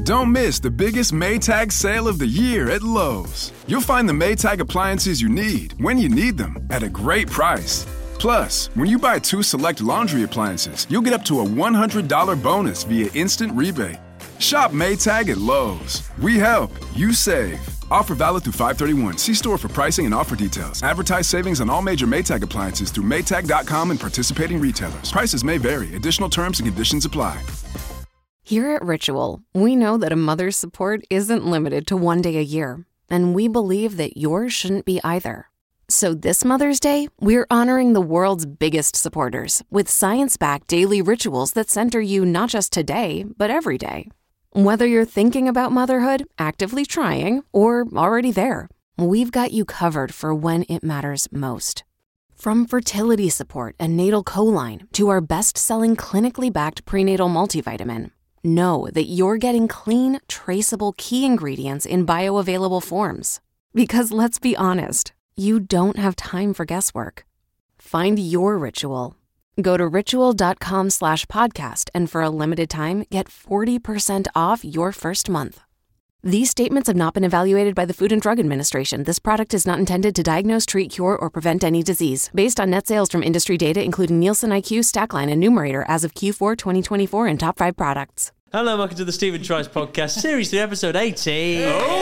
Don't miss the biggest Maytag sale of the year at Lowe's. You'll find the Maytag appliances you need when you need them at a great price. Plus, when you buy 2 select laundry appliances, you'll get up to a $100 bonus via instant rebate. Shop Maytag at Lowe's. We help, you save. Offer valid through 5/31. See store for pricing and offer details. Advertise savings on all major Maytag appliances through Maytag.com and participating retailers. Prices may vary. Additional terms and conditions apply. Here at Ritual, we know that a mother's support isn't limited to one day a year, and we believe that yours shouldn't be either. So this Mother's Day, we're honoring the world's biggest supporters with science-backed daily rituals that center you not just today, but every day. Whether you're thinking about motherhood, actively trying, or already there, we've got you covered for when it matters most. From fertility support and natal choline to our best-selling clinically backed prenatal multivitamin, know that you're getting clean, traceable key ingredients in bioavailable forms. Because let's be honest, you don't have time for guesswork. Find your ritual. Go to ritual.com/podcast and for a limited time, get 40% off your first month. These statements have not been evaluated by the Food and Drug Administration. This product is not intended to diagnose, treat, cure, or prevent any disease. Based on net sales from industry data, including Nielsen IQ, Stackline, and Numerator as of Q4 2024 and top 5 products. Hello, and welcome to the Stephen Tries podcast, series 3, episode 18.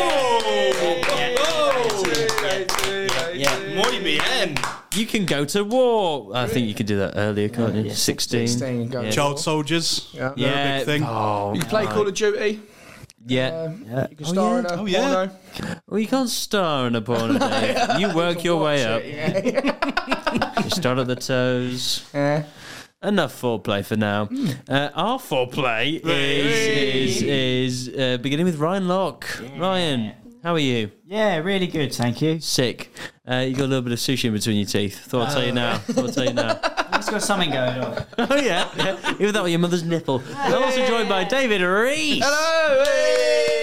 Muy bien. You can go to war. I think you could do that earlier, can't you? 16. Yeah. Child soldiers. Yeah. They're a big thing. Oh, You play Call of Duty. yeah. You can star in a porno. Well, you can't star in a porno, Dave. You work your way up. You start at the toes. Yeah. Enough foreplay for now. Our foreplay is beginning with Ryan Locke. Ryan, how are you? Yeah, really good, thank you. Sick. You got a little bit of sushi in between your teeth. Thought I'd tell you now. It's got something going on. Oh, yeah. Even that with your mother's nipple. I'm also joined by David Reese. Hello! Hey!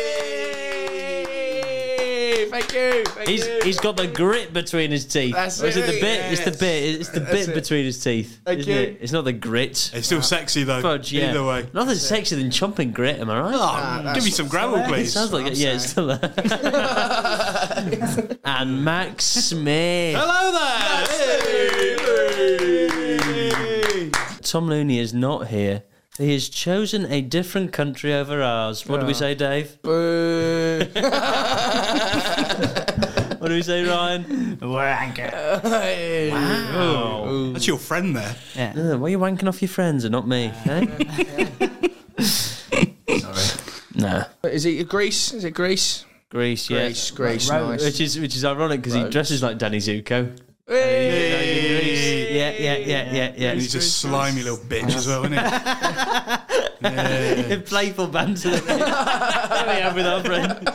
Thank you. He's got the grit between his teeth. That's or is it the it, bit? yes. It's the bit. It's the bit between his teeth. Thank isn't you. it? It's not the grit. It's still sexy though. Fudge, yeah. Either way. Nothing sexier than chomping grit, am I right? Oh, give me some gravel, It please. sounds like it. Yeah, it's still there. And Max Smith. Hello there. Tom Looney is not here. He has chosen a different country over ours. What do we say, Dave? Boo. What do we say, Ryan? Wanker. Wow. That's your friend there. Yeah. Why are you wanking off your friends and not me? Eh? Sorry. No. Is it Greece? Is it Greece? Greece, yeah. Greece, nice. Which is ironic because he dresses like Danny Zuko. Hey. Yeah. And he's a slimy little bitch as well, isn't he? In playful banter that we have with our friend.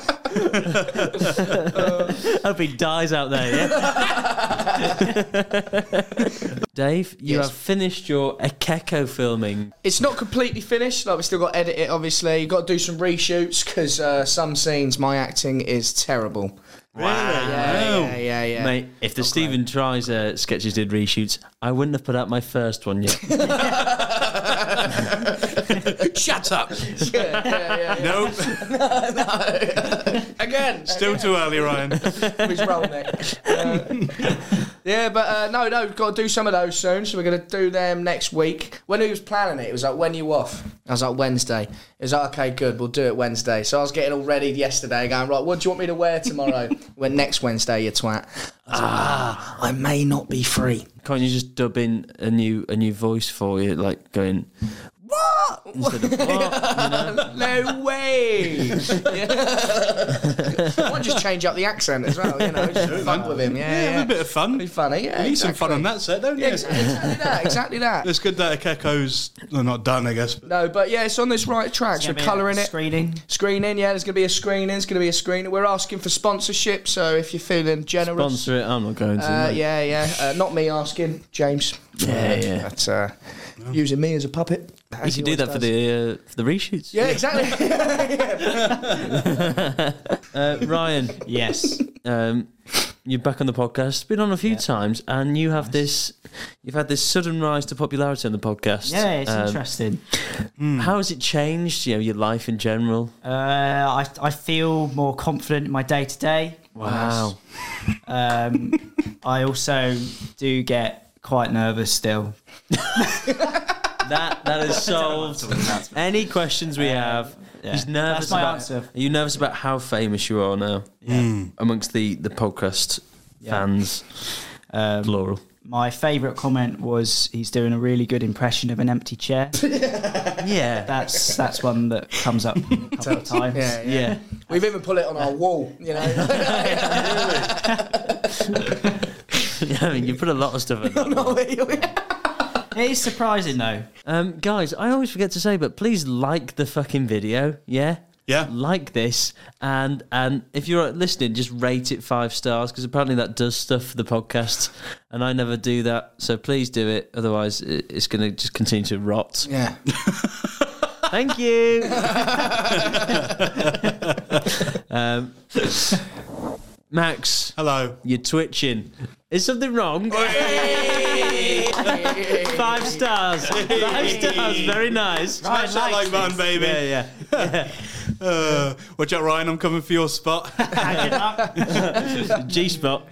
Hope he dies out there, yeah? Dave, you have finished your Ekeko filming. It's not completely finished. Like, we still got to edit it, obviously. You've got to do some reshoots because some scenes, my acting is terrible. Wow. Yeah. Mate, if the Stephen Tries sketches did reshoots, I wouldn't have put out my first one yet. Shut up. Nope. No. Again. Still too early, Ryan. His roll neck. No, we've got to do some of those soon, so we're going to do them next week. When he was planning it, it was like, when are you off? I was like, Wednesday. It was like, okay, good, we'll do it Wednesday. So I was getting all ready yesterday, going, right, what do you want me to wear tomorrow? When next Wednesday, you twat. I may not be free. Can't you just dub in a new voice for you, like going, what? Instead of what? You know? No way. I might just change up the accent as well, just fuck with him. Have a bit of fun. Be funny, yeah. You need some fun on that set, don't you? Yeah, exactly that. It's good that Ekeko's not done, I guess. No, but yeah, it's on this right track. So we're colouring it. Screening, yeah, there's going to be a screening. There's going to be a screening. We're asking for sponsorship, so if you're feeling generous. Sponsor it, I'm not going to. Yeah. Not me asking, James. Yeah. That's using me as a puppet. You should do that for the reshoots. Yeah, exactly. Ryan. Yes. you're back on the podcast. Been on a few times, and you have you've had this sudden rise to popularity on the podcast. Yeah, it's interesting. How has it changed? Your life in general. I feel more confident in my day to day. Wow. I also do get quite nervous still. That is solved. Any questions we have? Yeah. He's nervous That's my about. answer. Are you nervous about how famous you are now amongst the podcast fans? Plural. My favourite comment was he's doing a really good impression of an empty chair. Yeah. That's one that comes up a couple of times. Yeah. We've even put it on our wall, you know. I mean, you put a lot of stuff in there. It is surprising though. Guys, I always forget to say, but please like the fucking video, yeah? Yeah. Like this, and if you're listening, just rate it 5 stars, because apparently that does stuff for the podcast, and I never do that, so please do it, otherwise it's going to just continue to rot. Yeah. Thank you! Max, Hello. you're twitching. Is something wrong? 5 stars. 5 stars. Very nice. Smash that like button, baby. Yeah. Watch out, Ryan. I'm coming for your spot. G spot.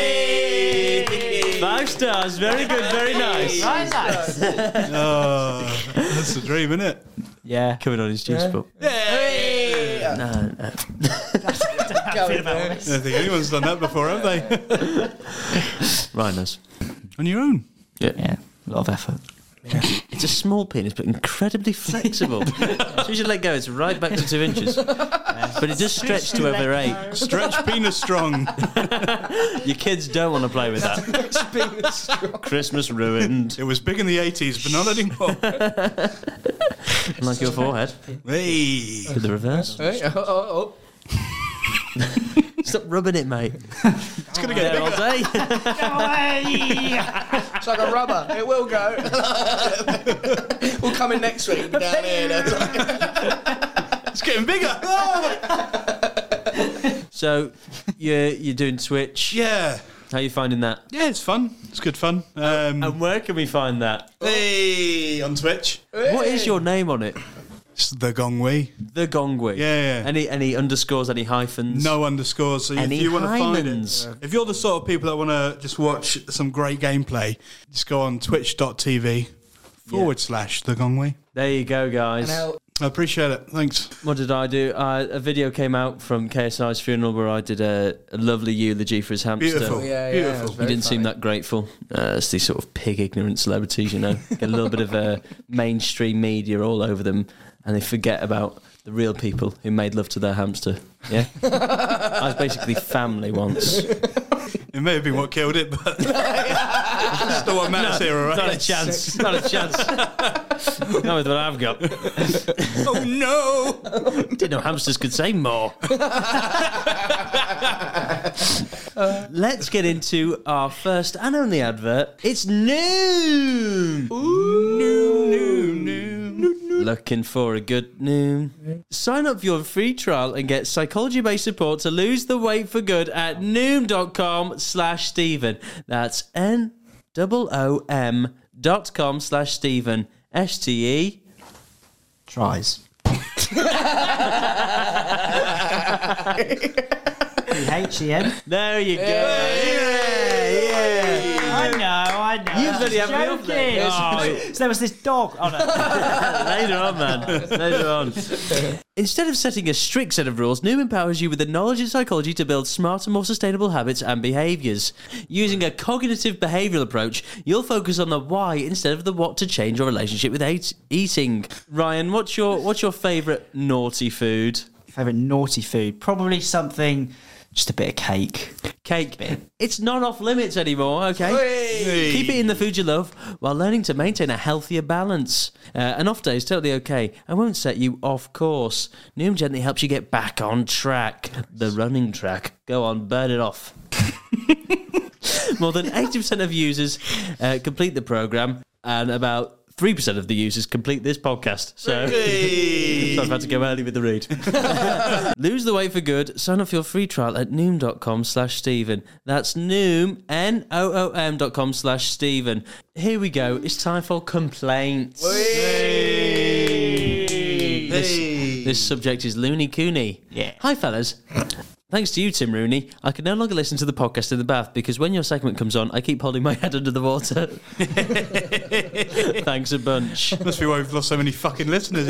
5 stars. Very good. Very nice. Oh, that's the dream, isn't it? Yeah. Coming on his G spot. No. I don't think anyone's done that before, have they? Ryan knows. On your own. Yeah. A lot of effort. It's a small penis, but incredibly flexible. So you should let go. It's right back to 2 inches. But it does stretch to over 8. Stretch penis strong. Your kids don't want to play with that. Christmas ruined. It was big in the 80s, but not anymore. Like your forehead. Hey. To the reverse. Hey, Stop rubbing it, mate. It's going to get There all bigger. day. It's like a rubber. It will go. We'll come in next week. Down here. It's getting bigger. So you're doing Twitch. Yeah. How are you finding that? Yeah, it's fun. It's good fun. And where can we find that? Hey, on Twitch. What is your name on it? It's the Gongwei. The Gongwei. Yeah. Any underscores? Any hyphens? No underscores. So Any if you want to find hymens? it, if you're the sort of people that want to just watch some great gameplay, just go on twitch.tv/the Gongwei. There you go, guys. Now, I appreciate it. Thanks. What did I do? A video came out from KSI's funeral where I did a lovely eulogy for his hamster. Beautiful. yeah, Beautiful. it's He very didn't seem funny. that grateful. It's these sort of pig ignorant celebrities, you know. Get a little bit of mainstream media all over them, and they forget about the real people who made love to their hamster. Yeah, I was basically family once. It may have been what killed it, but that's not what matters here, all right? Not a chance. Not a chance. Not with what I've got. Oh no! Didn't know hamsters could say more. Let's get into our first and only advert. It's Noom. Noom. Looking for a good Noom? Sign up for your free trial and get psychology-based support to lose the weight for good at Noom.com/Stephen. That's NOOM.com/Stephen. STE. Tries. HEM. There you go. Yeah. I know. You bloody have me off there. So there was this dog. Oh no. Later on, man. Later on. Instead of setting a strict set of rules, Noom empowers you with the knowledge and psychology to build smarter, more sustainable habits and behaviours. Using a cognitive behavioural approach, you'll focus on the why instead of the what to change your relationship with eating. Ryan, what's your favourite naughty food? Favourite naughty food? Probably something. Just a bit of cake. Cake. It's not off limits anymore, okay? Hey. Keep it in the food you love while learning to maintain a healthier balance. An off day is totally okay and won't set you off course. Noom gently helps you get back on track. The running track. Go on, burn it off. More than 80% of users complete the programme, and about 3% of the users complete this podcast. So I've had to go early with the read. Lose the weight for good. Sign up for your free trial at noom.com/Stephen. That's Noom, NOOM.com/Stephen. Here we go. It's time for complaints. This subject is Looney Cooney. Yeah. Hi, fellas. Thanks to you, Tim Rooney, I can no longer listen to the podcast in the bath because when your segment comes on, I keep holding my head under the water. Thanks a bunch. Must be why we've lost so many fucking listeners.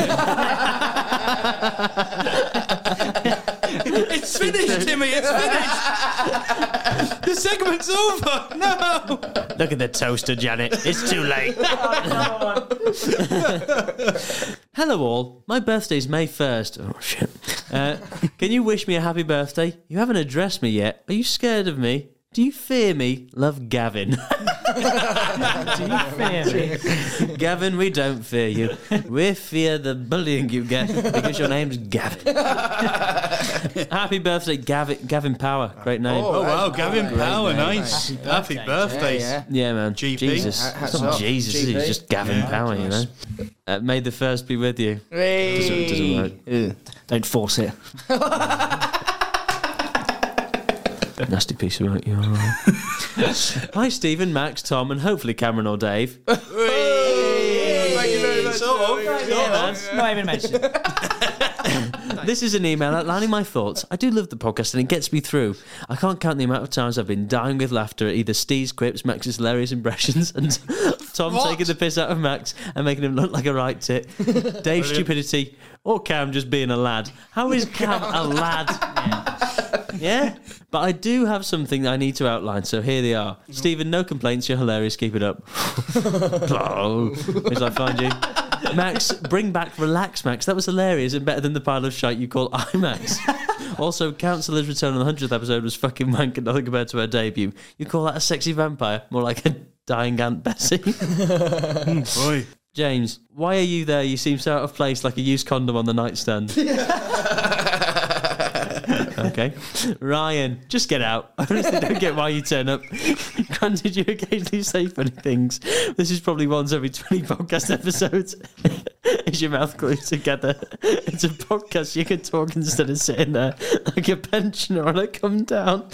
It's finished, Timmy. It's finished. The segment's over. No. Look at the toaster, Janet. It's too late. Hello, all. My birthday's May 1st. Oh, shit. Can you wish me a happy birthday? You haven't addressed me yet. Are you scared of me? Do you fear me? Love, Gavin. Do you fear me? Gavin, we don't fear you. We fear the bullying you get because your name's Gavin. Happy birthday, Gavin Power. Great name. Oh, wow. Gavin Power. name. Nice. Happy birthday. Yeah, man. GP. Jesus. Hats It's not off. Jesus, is it? It's just Gavin Power, you know. May the first be with you. Doesn't work. Don't force it. Nasty piece of work, you're all right. Hi, Stephen, Max, Tom, and hopefully Cameron or Dave. Thank you very much. Not even mentioned. This is an email outlining my thoughts. I do love the podcast and it gets me through. I can't count the amount of times I've been dying with laughter at either Steve's quips, Max's hilarious impressions, and Tom taking the piss out of Max and making him look like a right tit, Dave's stupidity, or Cam just being a lad. How is Cam a lad? Yeah? But I do have something I need to outline, so here they are. Stephen, no complaints, you're hilarious, keep it up. Oh, where did I find you? Max, bring back Relax Max. That was hilarious and better than the pile of shite you call IMAX. Also, Counsellor's return on the 100th episode was fucking wank and nothing compared to her debut. You call that a sexy vampire? More like a dying Aunt Bessie. Boy. James, why are you there? You seem so out of place, like a used condom on the nightstand. Okay. Ryan, just get out. I honestly don't get why you turn up. Granted, you occasionally say funny things. This is probably once every 20 podcast episodes. Is your mouth glued together? It's a podcast. You can talk instead of sitting there like a pensioner on a come down.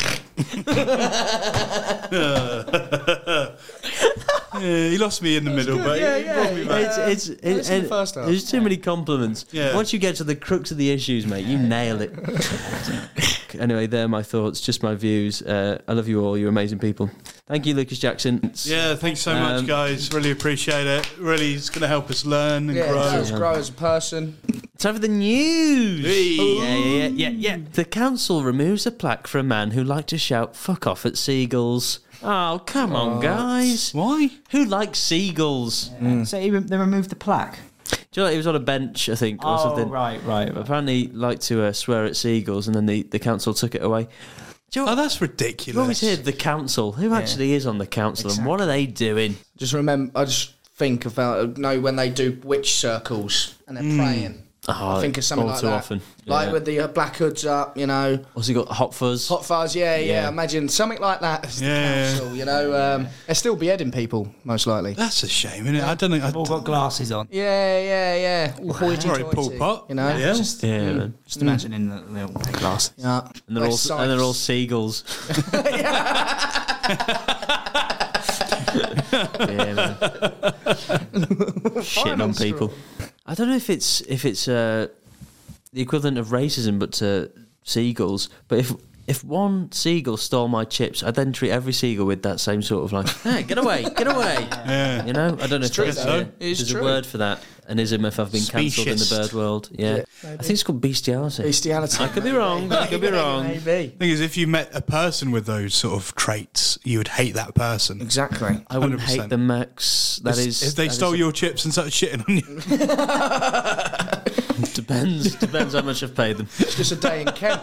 Yeah, he lost me in the middle, but he brought me back. It's the first half. There's too many compliments. Yeah. Once you get to the crux of the issues, mate, you nail it. Anyway, they're my thoughts, just my views. I love you all. You're amazing people. Thank you, Lucas Jackson. Yeah, thanks so much, guys. Really appreciate it. Really, it's going to help us learn and grow. Let's grow as a person. Time for the news. Hey. Yeah. The council removes a plaque for a man who liked to shout "fuck off" at seagulls. Oh, come on, guys. Why? Who likes seagulls? So they removed the plaque. Do you know, he was on a bench, I think, or something. Right. Apparently, he liked to swear at seagulls, and then the council took it away. Do you know Oh, what? that's ridiculous. You always hear the council. Who actually is on the council, and what are they doing? Just remember, I just think about when they do witch circles and they're praying. Oh, I think it's something all like too that. often. Like Yeah. with the black hoods up, you know. Also, you got hot fuzz. Hot fuzz, yeah. Yeah. Imagine something like that as the Yeah. council, you know. They'll still beheading people, most likely. That's a shame, isn't it? I don't know. All got glasses on. Yeah. All Sorry, Paul Pot. You know. Yeah. Just man. imagining the little glasses. Yeah. And they're all seagulls. Yeah, man. Shitting on people. I don't know if it's the equivalent of racism, but to seagulls. But if one seagull stole my chips, I'd then treat every seagull with that same sort of like, hey, get away. Yeah. You know, I don't know if true, that's though. a, It's there's true. a word for that. An ism if I've been cancelled in the Speciest. bird world. Yeah. I think it's called bestiality. Bestiality. I could be wrong. Maybe. thing is, if you met a person with those sort of traits, you would hate that person. Exactly. I wouldn't 100%. hate the Max. That is. If they that stole is- your chips and started shitting on you. Depends how much I've paid them. It's just a day in Kent.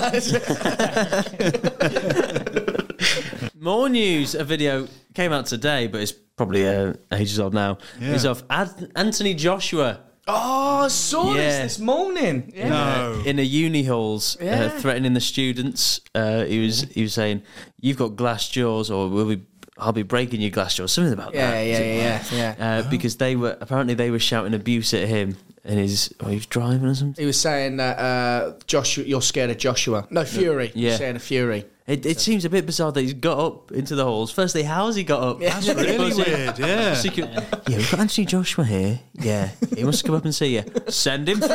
More news. A video came out today, but it's probably ages old now. Yeah. It's of Anthony Joshua Oh, I saw this morning. Yeah. No. in a uni halls, Yeah. threatening the students. He was saying, "You've got glass jaws, or we'll be I'll be breaking your glass jaw, something about that. Yeah. Because they were shouting abuse at him, and he was driving or something. He was saying that Joshua, you're scared of Joshua. No, Fury. Yeah. You're saying of Fury. It seems a bit bizarre that he's got up into the halls. Firstly, how's he got up? That's really weird, yeah. Yeah, we've got Anthony Joshua here. Yeah, he wants to come up and see you. Send him through.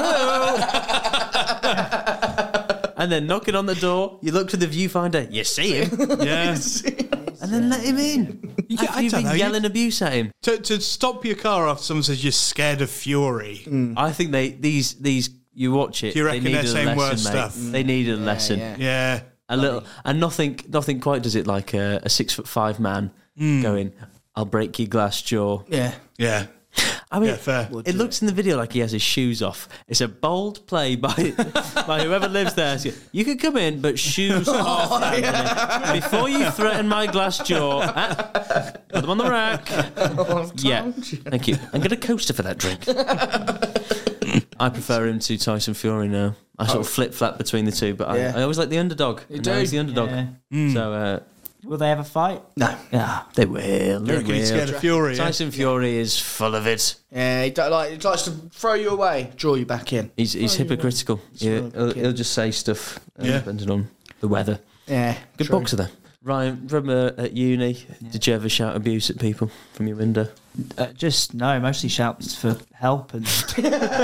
And then knocking on the door, you look to the viewfinder, you see him. Yeah. And then let him in. After you've been yelling abuse at him. To stop your car after someone says you're scared of Fury. I think these you watch it. Do you reckon they they're needed saying a lesson, worse mate. stuff? They needed a lesson. Yeah. A little, and nothing quite does it like a 6'5" man going, "I'll break your glass jaw." Yeah. Yeah. I mean, Yeah, fair. it looks in the video like he has his shoes off. It's a bold play by whoever lives there. You can come in, but shoes off, Anthony. Before you threaten my glass jaw. Put them on the rack. Yeah, thank you. I'm getting a coaster for that drink. I prefer him to Tyson Fury now. I sort of flip-flap between the two, but I always like the underdog. You do? He's the underdog. Yeah. So, Will they ever fight? No. Yeah. they will. You reckon he's scared of Fury? Yeah? Tyson Fury is full of it. Yeah, he likes to throw you away, draw you back in. He's hypocritical. He'll just say stuff depending on the weather. Yeah. Good true. boxer, though. Ryan, from at uni, did you ever shout abuse at people from your window? Mostly shouts for help and just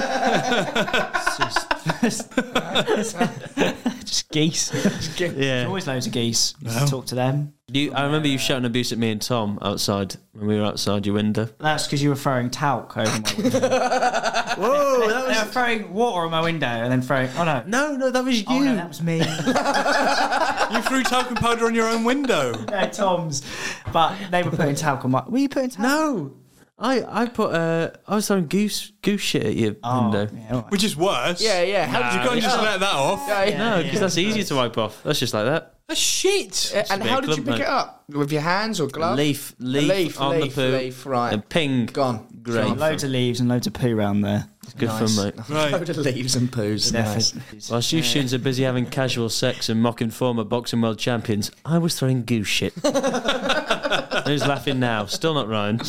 geese. Yeah. Always loads of geese. Just talk to them. I remember you shouting abuse at me and Tom outside when we were outside your window. That's because you were throwing talc over my window. Whoa, They were throwing water on my window and then throwing. Oh no. No, that was you. Oh no, that was me. You threw talcum powder on your own window. No, Tom's. But they were putting talc on my. Were you putting talc? No. I was throwing goose shit at your window. Yeah, all right. Which is worse. Yeah. How did You can't just let that off. No, because that's easier to wipe off. That's just like that. That's shit. And how did you pick it up? With your hands or gloves? Leaf on the poo. Right. And ping. Gone. Great. Loads of leaves and loads of poo around there. Good fun, mate. Right. Load of leaves and poos. Nice. Whilst you students are busy having casual sex and mocking former boxing world champions, I was throwing goose shit. Who's laughing now? Still not Ryan.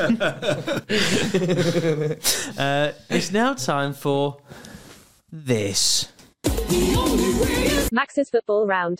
It's now time for this. Max's football round.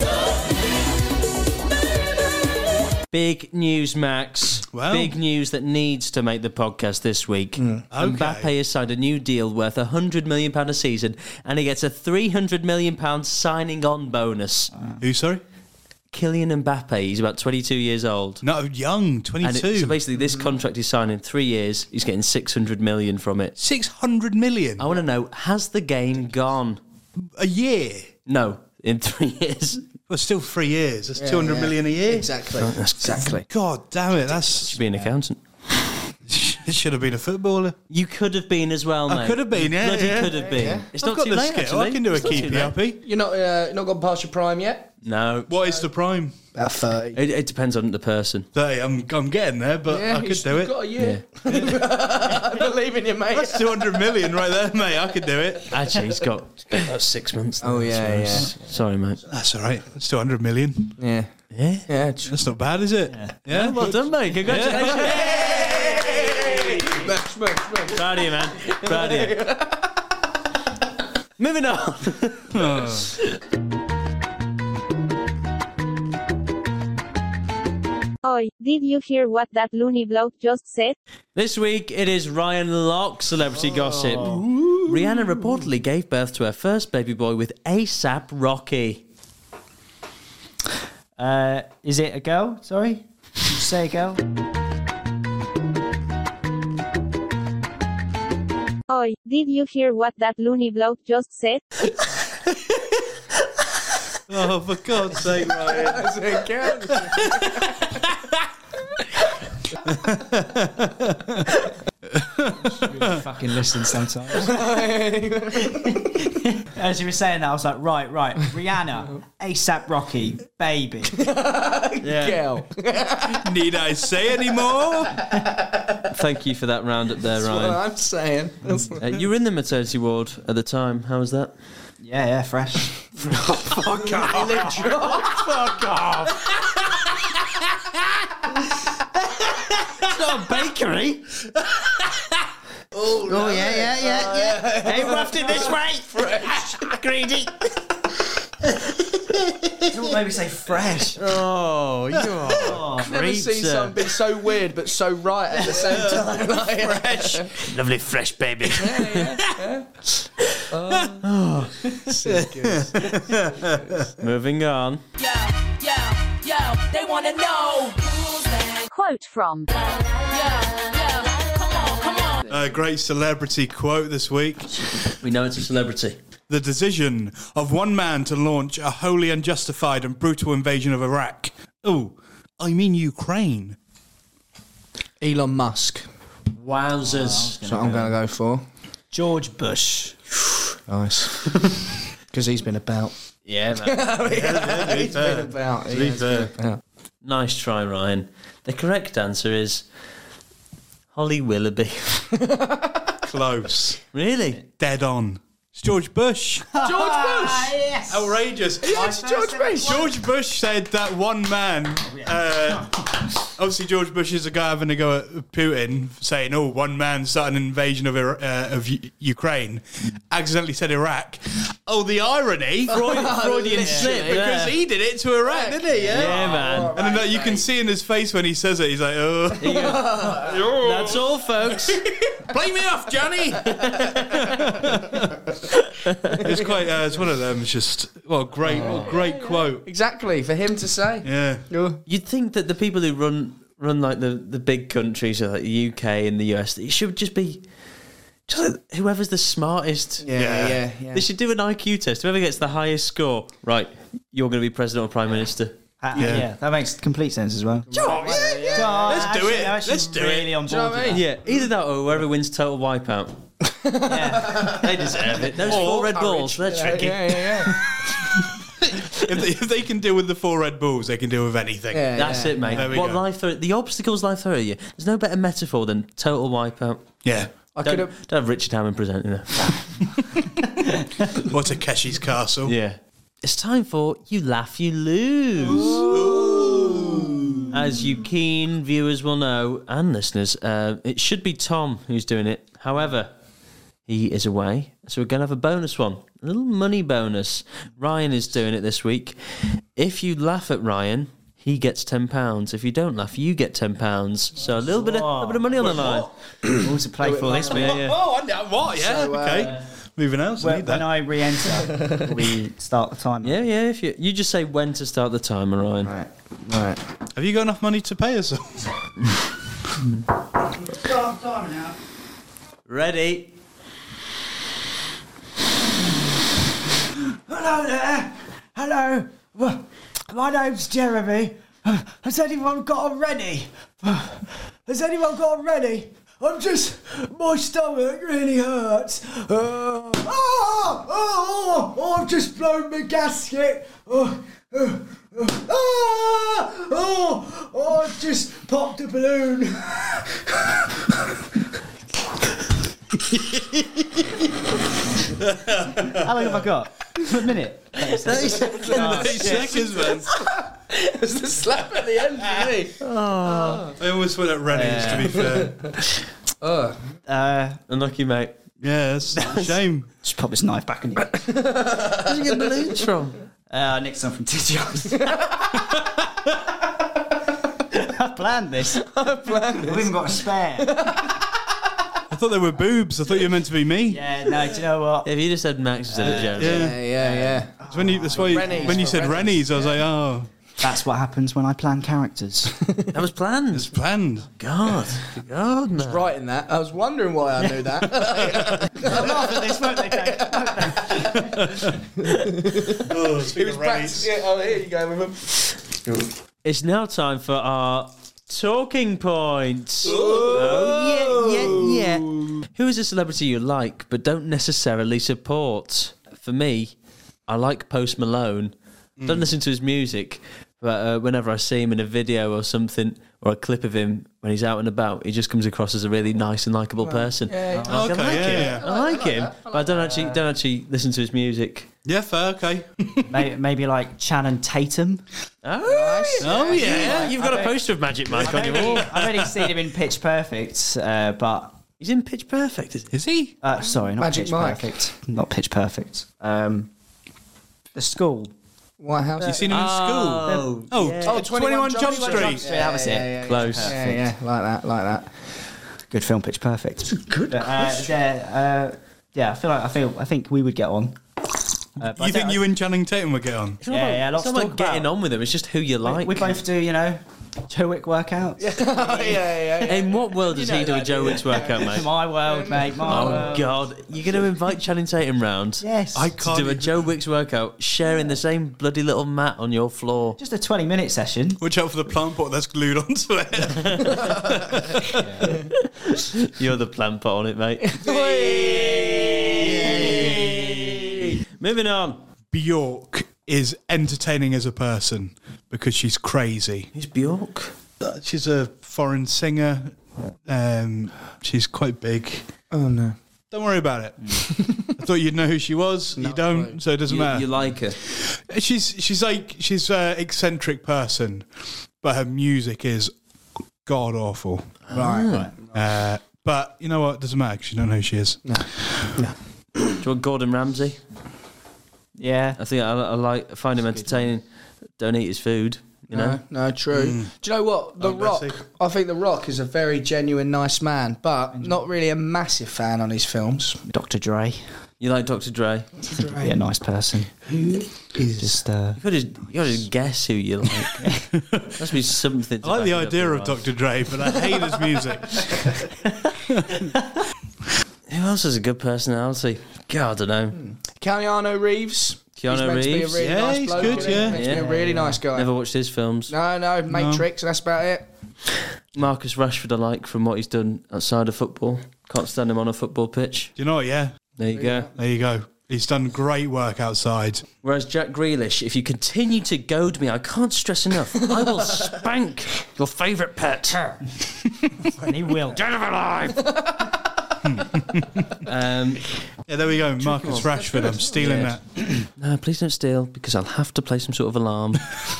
Big news, Max. Well. Big news that needs to make the podcast this week. Mbappe has signed a new deal worth £100 million a season, and he gets a £300 million signing on bonus. Who, sorry? Kylian Mbappe, he's about 22 years old. No, young, 22. So basically, this contract he's signing 3 years. He's getting 600 million from it. 600 million? I want to know, has the game gone? A year? No, in 3 years. Well, still 3 years. That's 200 million a year. Exactly. Exactly. God damn it. That's Should be an accountant. it should have been a footballer. You could have been as well, mate. I could have been, yeah. Bloody yeah. could have been. Yeah. It's I've not got too the late, skill. actually. I can do a It's not too keepy late. uppy. You're not gone past your prime yet? No. What is the prime? About 30. It depends on the person. 30. I'm getting there, but I could do You've it. got a year. I believe in you, mate. That's 200 million right there, mate. I could do it. Actually, he's got about 6 months. Oh, yeah, yeah. Sorry, mate. That's all right. That's 200 million. Yeah. Yeah. Yeah. That's not bad, is it? Yeah. Well done, mate. Congratulations. Smash. Proud of you, man. Proud of you. Moving on. Oi, did you hear what that loony bloke just said? This week it is Ryan Locke celebrity gossip. Rihanna reportedly gave birth to her first baby boy with ASAP Rocky. Is it a girl? Sorry? Did you say a girl? Oi, did you hear what that loony bloke just said? Oh, for God's sake, Ryan. Fucking listen sometimes. As you were saying that, I was like, right. Rihanna, ASAP Rocky, baby. Girl. Need I say any more? Thank you for that roundup there, That's what Ryan. I'm saying. You were in the maternity ward at the time. How was that? Yeah, fresh. Fuck off. not a bakery. Oh, yeah. Hey, waft it this way. Fresh. Greedy. Maybe say fresh. Oh, you are. Never seen something be so weird but so right at the same time. Fresh. Lovely fresh baby. Moving on. Yo, they wanna know. Quote from Come on. Great celebrity quote this week. We know it's a celebrity. The decision of one man to launch a wholly unjustified and brutal invasion of Iraq. Oh, I mean Ukraine. Elon Musk. Wowzers. That's what I'm going to go for. George Bush. Nice. Because he's been about. Yeah, man. He's been about. He has been about. Nice try, Ryan. The correct answer is Holly Willoughby. Close. Really? Dead on. It's George Bush. George Bush! Yes. Outrageous. Yeah, it's George Bush. George Bush said that one man, obviously George Bush is a guy having a go at Putin, saying, oh, one man started an invasion of Ukraine, accidentally said Iraq. Oh, the irony. Freudian slip. Because he did it to Iraq, didn't he? Yeah, man. And then you can see in his face when he says it, he's like, oh. That's all, folks. Play me off, Johnny. It's quite. It's one of them. It's just what a great quote. Exactly, for him to say. Yeah. You'd think that the people who run like the big countries, like the UK and the US, it should just be like whoever's the smartest. Yeah. They should do an IQ test. Whoever gets the highest score, right? You're going to be president or prime minister. Yeah, that makes complete sense as well. Let's do it. Let's do it. On board with that. Yeah, either that or whoever wins total wipeout. Yeah. They deserve it. Those 4 Red Bulls, they're tricky. Yeah. If they can deal with the 4 Red Bulls, they can deal with anything. Yeah. That's it, mate. There we What go. life throw? The obstacles life throw at you. There's no better metaphor than total wipeout. Yeah. Don't have Richard Hammond presenting that. Or Takeshi's Castle. Yeah. It's time for You Laugh, You Lose. As you keen viewers will know, and listeners, it should be Tom who's doing it. However, he is away, so we're going to have a bonus one. A little money bonus. Ryan is doing it this week. If you laugh at Ryan, he gets £10. If you don't laugh, you get £10. So a little bit of money on the line. All to play for this week. Yeah. Oh, what? Yeah. So, okay. Moving on. When I re-enter, we start the timer. Yeah. If you just say when to start the timer, Ryan. Right. Have you got enough money to pay us all? Start the timer now. Ready? Hello there. Hello. My name's Jeremy. Has anyone got a ready? Has anyone got a ready? My stomach really hurts. I've just blown my gasket. I've just popped a balloon. How long have I got? A minute. 30 seconds. 30 seconds, man. It's the slap at the end for me. I always went at Rennie's, to be fair. Unlucky, mate. Yeah, that's a shame. Just pop this knife back in you. Where did you get balloons from? I nicked some from Tidgeons. I planned this. We've even got a spare. I thought they were boobs. I thought you were meant to be me. Yeah, no, do you know what? If you just said Max instead of Jeremy. Yeah. That's when you said Rennie's, I was like, oh, That's what happens when I plan characters. That was planned. it's planned. God, man. Writing that, I was wondering why I knew that. They'll laugh at this, won't they? Oh, He was practicing it. Oh, here you go with him. It's now time for our talking points. Oh, yeah. Who is a celebrity you like but don't necessarily support? For me, I like Post Malone. Don't listen to his music, but whenever I see him in a video or something, or a clip of him when he's out and about, he just comes across as a really nice and likable person. I like him, but I don't actually listen to his music. Yeah, fair, okay. Maybe like Channing Tatum. Oh, yeah. You've got a poster of Magic Mike on your wall. I've only seen him in Pitch Perfect, but He's in Pitch Perfect. Is he? sorry, not Magic Pitch Mike. Perfect. Not Pitch Perfect. The School. White House. You seen him in school? Oh, 21 Jump Street. That was it. Close. Yeah, like that. Good film, Pitch Perfect. It's a good. Yeah, I think we would get on. You think you and Channing Tatum would get on? Yeah, lots It's to not talk like getting about. on with him. It's just who you like. We both do, Joe Wick workouts. In what world does he do a Joe Wicks workout, mate? My world, mate. My Oh world. God! You're going to invite Channing Tatum round? Yes. I To can't. do a Joe Wicks workout, sharing the same bloody little mat on your floor. Just a 20-minute session. Watch out for the plant pot that's glued onto it. You're the plant pot on it, mate. Moving on. Bjork is entertaining as a person because she's crazy. Who's Bjork? She's a foreign singer. She's quite big. Oh no. Don't worry about it. I thought you'd know who she was. You don't, so it doesn't matter. You like her? She's an eccentric person, but her music is god awful. Right. But you know what? It doesn't matter because you don't know who she is. Do you want Gordon Ramsay? Yeah. I think I find him entertaining. Don't eat his food. You know. No, true. Do you know what? The Rock. Bessie. I think The Rock is a very genuine, nice man, but not really a massive fan on his films. Dr. Dre. You like Dr. Dre? I think he'd be a nice person. Who is just You gotta just guess who you like. Must be something. I like the idea of Dr. Dre, but I hate his music. Who else has a good personality? God, I don't know. Keanu Reeves. He's meant to be a really nice he's bloke, good, isn't he? yeah. Meant to be a really nice guy. Never watched his films. No, Matrix, and that's about it. Marcus Rashford, I like from what he's done outside of football. Can't stand him on a football pitch. Do you know what? Yeah, There you go. there you go. He's done great work outside. Whereas Jack Grealish, if you continue to goad me, I can't stress enough, I will spank your favourite pet. And he will. Dead or alive. Yeah, there we go. Marcus Rashford. I'm stealing that. No, please don't steal, because I'll have to play some sort of alarm.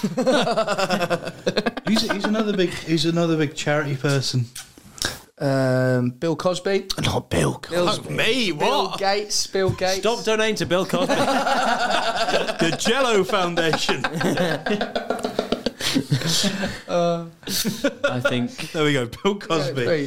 He's another big charity person. Bill Cosby. Not Bill Cosby. Me? Bill What? Gates. Bill Gates. Stop donating to Bill Cosby. The Jello Foundation. I think. There we go. Bill Cosby.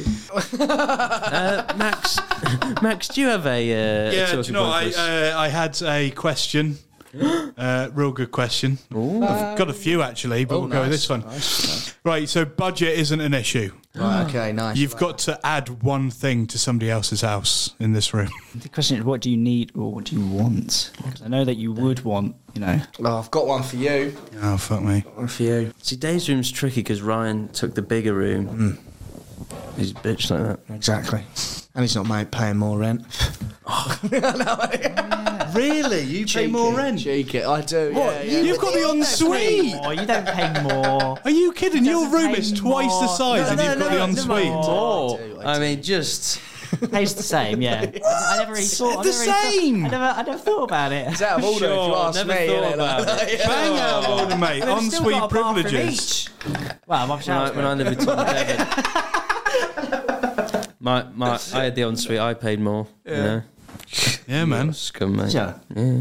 Max, do you have a Yeah, do talking you know, point for us? I had a question. Real good question. I've got a few actually, but we'll go with this one. Right, so budget isn't an issue. Right, okay, nice. You've got to add one thing to somebody else's house in this room. The question is, what do you need or what do you want? Because I know that you would want, Oh, I've got one for you. Oh, fuck me. One for you. See, Dave's room's tricky because Ryan took the bigger room. He's a bitch like that. Exactly. And he's not paying more rent. Really? You pay more rent? Cheeky. I do. What? Yeah. You've got the ensuite? Oh, you don't pay more. Are you kidding? Your doesn't room pay is twice the more. size and you've got the ensuite. Oh, I mean, just... Pays the same, yeah. I never really thought. The same. I never thought about it. It's out of order if you ask never me. thought innit? about Like- Bang out of order, mate. But I've still got Ensuite a bathroom privileges. Well, I'm when I lived with Tom and David, I had the ensuite. I paid more. You know, Yeah, man. scum, mate. Yeah.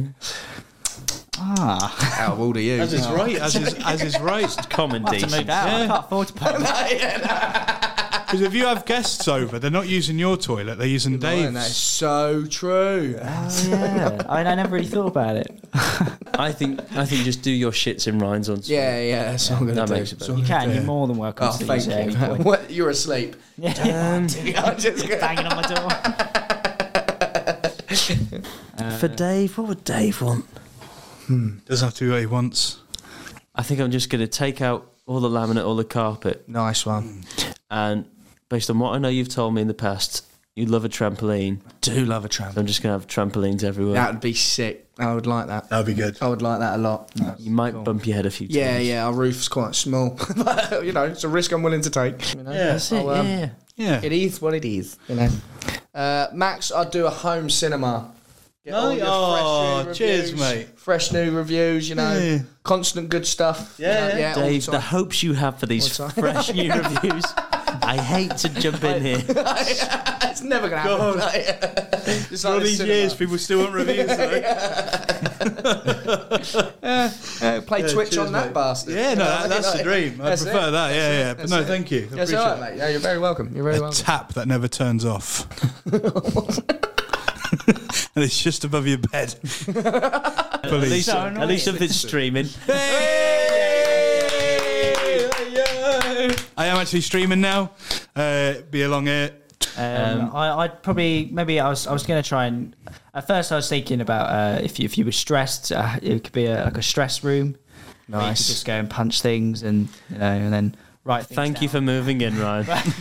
Ah. Out of order, you. As is right. As is right. Common To decent. move out. I can't afford to pay. Because if you have guests over, they're not using your toilet; they're using And that's Dave's. so true. Yeah. I never really thought about it. I think just do your shits in Ryan's ensuite. Yeah, that's what I'm going That to do. makes it That's better. what You I'm can. gonna You're do. more than welcome Oh, to thank use it at any you. point. What? You're asleep. Yeah. I'm just gonna- Banging on my door. For Dave, what would Dave want? Doesn't have to be what he wants. I think I'm just going to take out all the laminate, all the carpet, Nice one. and based on what I know you've told me in the past, you love a trampoline. Do love a So tramp. I'm just going to have trampolines everywhere. That would be sick. I would like that. That'd be good. I would like that a lot. You might bump your head a few times. Yeah, our roof's quite small. But, it's a risk I'm willing to take. You know? That's it, I'll, yeah. Yeah. It is what it is. Max, I'd do a home cinema. Get all your fresh new cheers, reviews, mate. Fresh new reviews, you know, Yeah. constant good stuff. Yeah. all Dave, the the time. hopes you have for these All the time. fresh new reviews. I hate to jump in here. It's never going to happen. Just All like the these cinema. years, people still want reviews. Play Twitch cheers, on that mate. bastard. Yeah, no, that's the dream. I That's prefer it. that. Yeah. But That's no, it. thank you. I That's appreciate all it. right, mate. Yeah, you're very welcome. You're very A welcome. tap that never turns off. And it's just above your bed. At least something's streaming. I am actually streaming now. Be along here. I'd probably I was going to try and at first I was thinking about if you were stressed, it could be like a stress room. Nice. You could just go and punch things and and then write things Thank you down. for moving in, Ryan.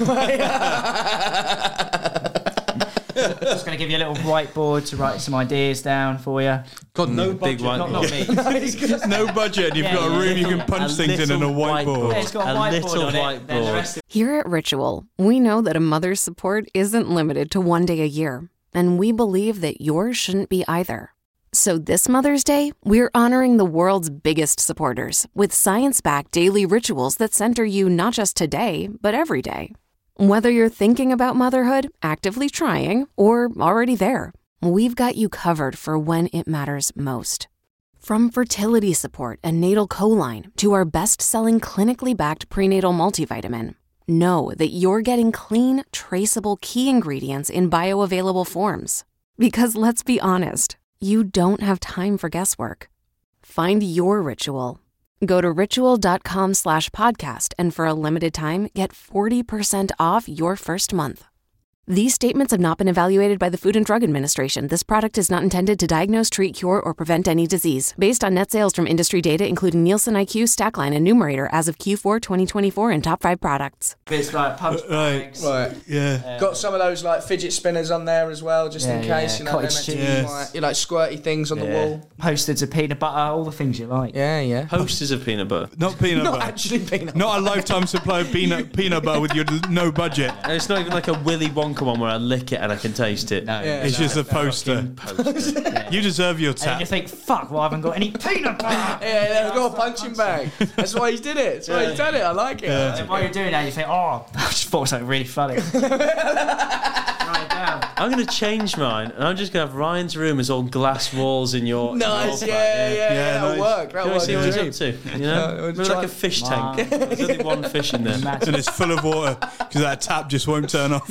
Just going to give you a little whiteboard to write some ideas down for you. God, no Big budget. one. Not me. No budget. And you've got a room you can punch things in and a whiteboard. Yeah, it's got a whiteboard on it. Then the rest of Here at Ritual, we know that a mother's support isn't limited to one day a year, and we believe that yours shouldn't be either. So this Mother's Day, we're honoring the world's biggest supporters with science-backed daily rituals that center you not just today, but every day. Whether you're thinking about motherhood, actively trying, or already there, we've got you covered for when it matters most. From fertility support and natal choline to our best-selling clinically backed prenatal multivitamin, know that you're getting clean, traceable key ingredients in bioavailable forms. Because let's be honest, you don't have time for guesswork. Find your ritual. Go to ritual.com/podcast and for a limited time, get 40% off your first month. These statements have not been evaluated by the Food and Drug Administration. This product is not intended to diagnose, treat, cure, or prevent any disease. Based on net sales from industry data, including Nielsen IQ, Stackline, and Numerator as of Q4 2024 and top 5 products. it's like punch bags. Right. Yeah. Got some of those like fidget spinners on there as well, just in Yeah, case. yeah. You know, Cottage they're meant to be cheese. like, you like squirty things on the wall. Posters of peanut butter, all the things you like. Yeah. Posters of peanut butter. Not peanut Not butter. actually peanut. Not a lifetime supply of peanut butter with your no budget. And it's not even like a Willy Wonka one where I lick it and I can taste it. No, Yeah. It's just a poster. Poster. You deserve your And then you tap. think, fuck, well, I haven't got any peanut butter. Yeah, got a punching bag. That's why he did it. That's why he's done it. I like it. And while you're doing that, you think, oh, I just thought of something really funny. Write it down. I'm going to change mine, and I'm just going to have Ryan's room as all glass walls in your. Nice, your yeah, that'll nice. work. Can I That'll see what work. he's up to? You know, we'll maybe try- like a fish tank. There's only one fish in there. And it's full of water because that tap just won't turn off.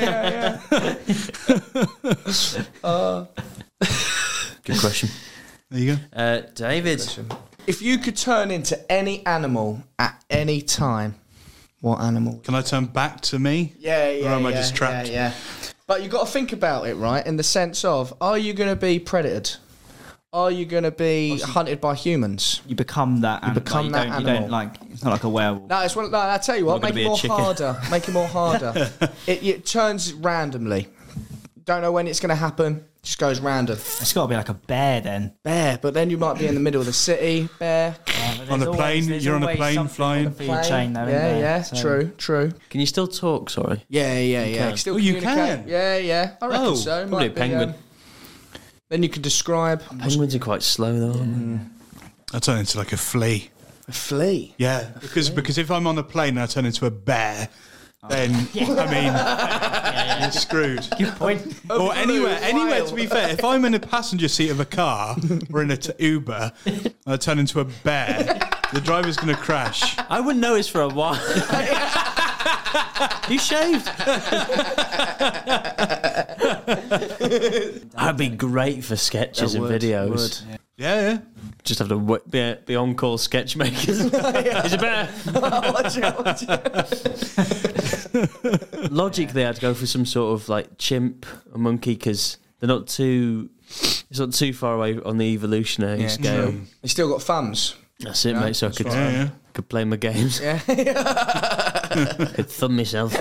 Good question. There you go. David. If you could turn into any animal at any time, what animal? Can I turn back to me? Yeah. Or am I just trapped? Yeah. But you've got to think about it, right? In the sense of, are you going to be predated? Are you going to be hunted by humans? You become that animal. become that You animal. don't like, it's not like a werewolf. No, it's one. No, I tell you what, Not make gonna it be more a chicken. harder. Make it more harder. It turns randomly. Don't know when it's going to happen. Just goes random. It's got to be like a bear then. Bear, but then you might be in the middle of the city. Bear. On a plane, you're on a plane flying. Food chain, though, isn't Yeah, there? yeah. So- True. Can you still talk? Sorry. Yeah. Still Oh, you communicate. can? Yeah. I reckon Oh, so. probably Might a penguin. Be, then you can describe Penguins are quite slow, though. Aren't I turn into like a flea. a flea. Yeah, because if I'm on a plane and I turn into a bear, then I mean, you're screwed. Good point. Or anywhere. wild. To be fair, if I'm in a passenger seat of a car or in a Uber, and I turn into a bear, the driver's going to crash. I wouldn't notice for a while. You shaved. That'd be great for sketches and videos. Yeah. Just have to be on call sketch makers. He's a bear. Watch out. Logically, I'd go for some sort of like chimp or monkey because they're not too. It's not too far away on the evolutionary scale. You still got thumbs. That's it, mate. So I could Yeah. could play my games. Yeah. Could thumb myself.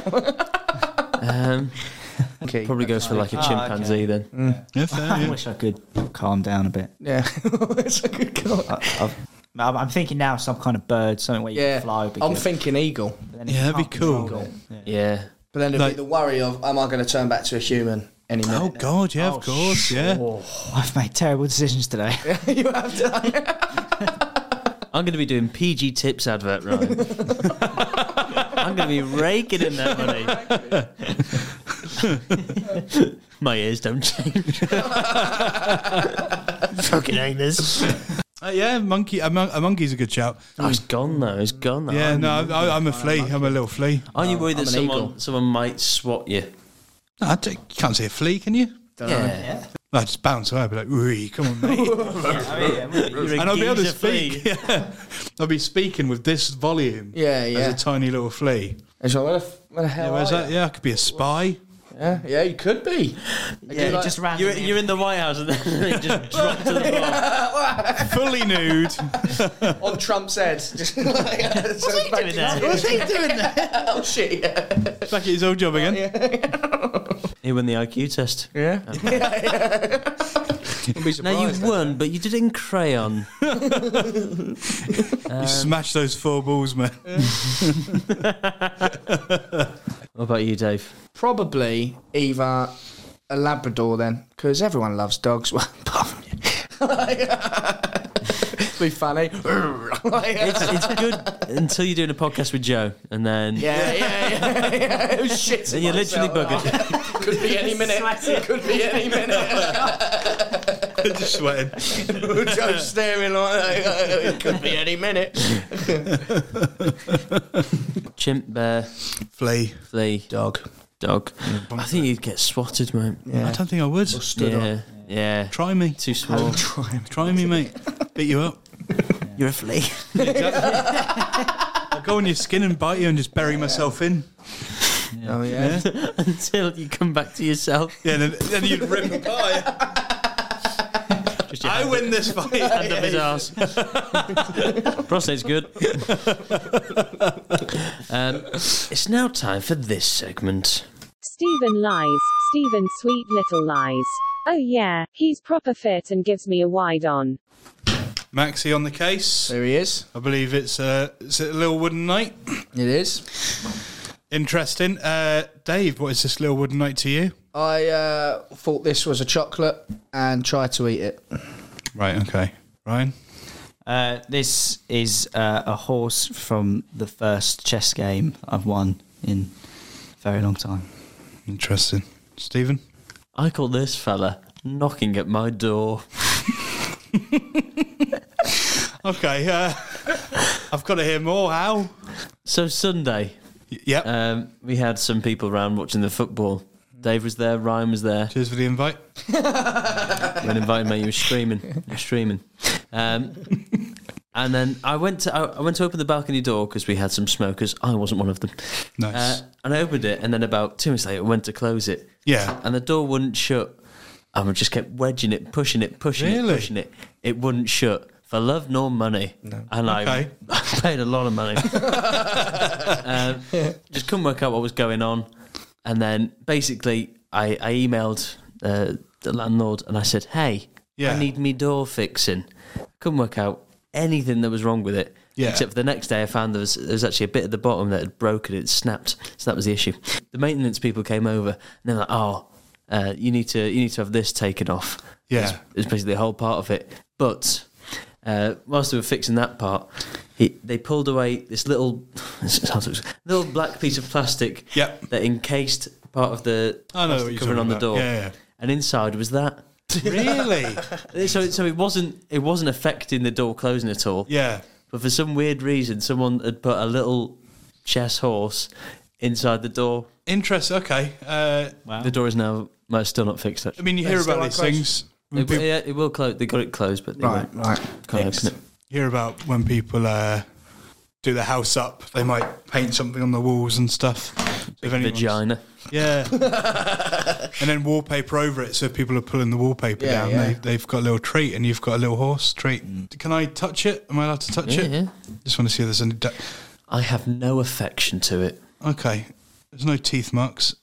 Probably go for like a chimpanzee then. Yeah, fair, I yeah. wish I could calm down a bit. Yeah. It's a good call. I'm thinking now some kind of bird, something where you Yeah. can fly. I'm because- thinking eagle. but then if Yeah, you that'd be can't cool. control it, Yeah. But then there'd Like- be the worry of, am I going to turn back to a human any minute. Oh God, yeah, of course, yeah. I've made terrible decisions today. You have done. I'm going to be doing PG Tips advert, Ryan. I'm going to be raking in that money. My ears don't change. Fucking hate this. Yeah, a monkey's a good shout. Oh, it's gone though. It's gone though. Yeah, no, I'm a flea. I'm a little flea. Aren't you worried that I'm an eagle. someone might swat you? No, you can't see a flea, can you? Yeah. No, I just bounce away. I'll be like, "Ooh, come on, mate." You're a And I'll be able to geezer flea. speak. Yeah. I'll be speaking with this volume. Yeah, yeah. As a tiny little flea. It's like, where the hell Yeah, where's are that? you? Yeah, I could be a spy. Yeah, you could be. Yeah, like- just randomly. you're in the White House and then you just drop to the floor. Fully nude. On Trump's head. Just like, What's he doing there? What's he doing there? Oh, shit, yeah. Back at his old job again. He won the IQ test. Yeah. Now you won, but you did it in crayon. You smashed those 4 balls, man. What about you, Dave? Probably either a Labrador then, because everyone loves dogs. Well, apart from you. Be funny. It's good until you're doing a podcast with Joe, and then Yeah. Oh, shit. then you're literally buggered. Could be any minute. Could be any minute. Just sweating. Joe's staring like that. It could be any minute. Chimp, bear, Flea. Dog. I think you'd get swatted, mate. Yeah. I don't think I would. Yeah. Try me. Too small. Try me, mate. Beat you up. You're a flea. I'll go on your skin and bite you and just bury myself in. Oh, yeah. Until you come back to yourself. Yeah, then you'd rip apart. Just your I hand- win this fight. hand up his arse. Prostate's good. It's now time for this segment. Stephen lies. Stephen sweet little lies. Oh yeah, he's proper fit and gives me a wide on. Maxie on the case. There he is. I believe it's a little wooden knight. It is. Interesting. Dave, what is this little wooden knight to you? I thought this was a chocolate and tried to eat it. Right, okay. Ryan? This is a horse from the first chess game I've won in a very long time. Interesting. Stephen? I call this fella knocking at my door. Okay, I've got to hear more. How? So Sunday, Yep. we had some people around watching the football. Dave was there, Ryan was there. Cheers for the invite. When invited, mate, you were streaming. And then I went to open the balcony door because we had some smokers. I wasn't one of them. Nice. And I opened it, and then about 2 minutes later, I went to close it. Yeah. And the door wouldn't shut. And we just kept wedging it, pushing it. Really? It wouldn't shut for love nor money. No. And Okay. I paid a lot of money. Just couldn't work out what was going on. And then basically, I emailed the landlord and I said, "Hey, Yeah. I need me door fixing." Couldn't work out anything that was wrong with it. Yeah. Except for the next day, I found there was actually a bit at the bottom that had broken. It snapped. So that was the issue. The maintenance people came over and they were like, "Oh, you need to have this taken off." Yeah. It's basically the whole part of it. But whilst they were fixing that part, they pulled away this little black piece of plastic Yep. that encased part of the I know what plastic you're covering on talking the about. door. Yeah, yeah. And inside was that. Really? So it wasn't affecting the door closing at all. Yeah. But for some weird reason, someone had put a little chess horse inside the door. Interesting. Okay. The door is now still not fixed. I Actually, mean, you hear about these things. When people, it will close. They got it closed, but they Right. can't open it. you hear about when people do the house up, they might paint something on the walls and stuff. If anyone's- Vagina. Yeah. And then wallpaper over it, so if people are pulling the wallpaper Yeah, down, yeah. they've got a little treat, and you've got a little horse treat. Can I touch it? Am I allowed to touch it? Yeah. Just want to see if there's any... I have no affection to it. Okay. There's no teeth marks.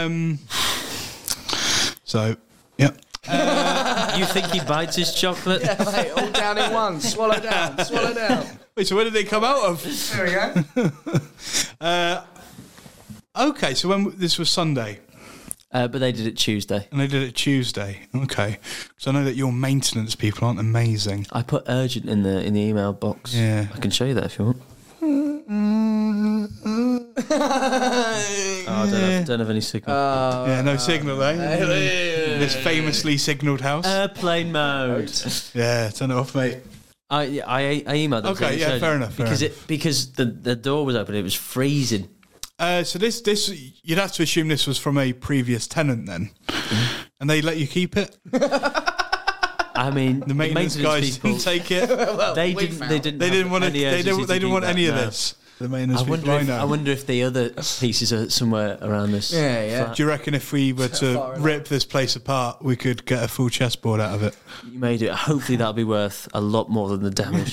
So, yeah. You think he bites his chocolate? Yeah, mate, all down in one. Swallow down. Wait, so where did they come out of? There we go. Okay, so when this was Sunday, But they did it Tuesday. And they did it Tuesday. Okay. So I know that your maintenance people aren't amazing. I put urgent in the email box. Yeah. I can show you that if you want. I don't have any signal. Yeah, no signal, eh? This famously signalled house. Airplane mode. Yeah, turn it off, mate. I emailed them. Okay, yeah, fair enough. Because the door was open, it was freezing. So this you'd have to assume this was from a previous tenant then, and they let you keep it. I mean, the maintenance guys people, didn't take it. They didn't want any of this. The maintenance people, I wonder if the other pieces are somewhere around this. Yeah. Do you reckon if we were to rip this place apart, we could get a full chessboard out of it? You may do it. Hopefully that'll be worth a lot more than the damage.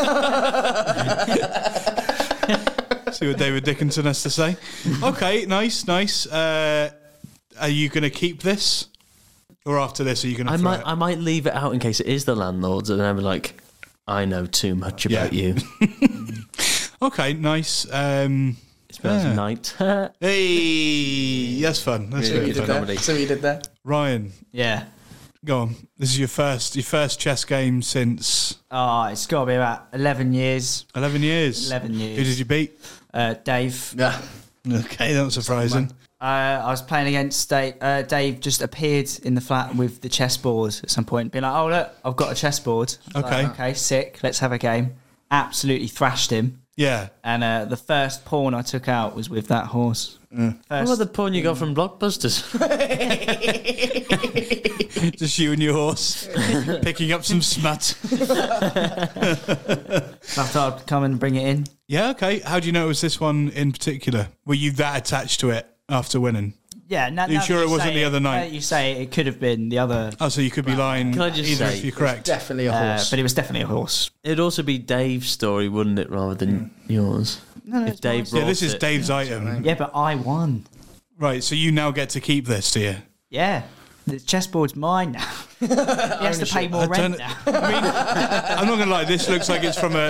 See what David Dickinson has to say. Okay, nice. Are you going to keep this? Or after this, are you going to throw it? I might leave it out in case it is the landlord's and I'm like, I know too much about you. Okay, nice. It's about night. Hey, that's fun. That's really fun. Comedy. So you did that? Ryan. Yeah. Go on. This is your first chess game since... Oh, it's got to be about 11 years. 11 years? 11 years. Who did you beat? Dave. Yeah. Okay, that's surprising. I was playing against Dave. Dave just appeared in the flat with the chessboard at some point, being like, "Oh look, I've got a chessboard." Okay. Like, okay, sick. Let's have a game. Absolutely thrashed him. Yeah. And the first pawn I took out was with that horse. What about the pawn you got from Blockbusters? Just you and your horse picking up some smut. I thought I'd come and bring it in. Yeah, okay. How do you know it was this one in particular? Were you that attached to it after winning? Yeah. Are you sure it wasn't the other night? You say it could have been the other. Oh, so you could be lying Can I just either say, if you're correct. Definitely a horse. But it was definitely a horse. It'd also be Dave's story, wouldn't it, rather than yours? No, if Dave brought Yeah, this is it. Dave's item. Yeah, but I won. Right, so you now get to keep this, do you? Yeah. The chessboard's mine now. He has to pay more rent now. I mean, I'm not going to lie, this looks like it's from a...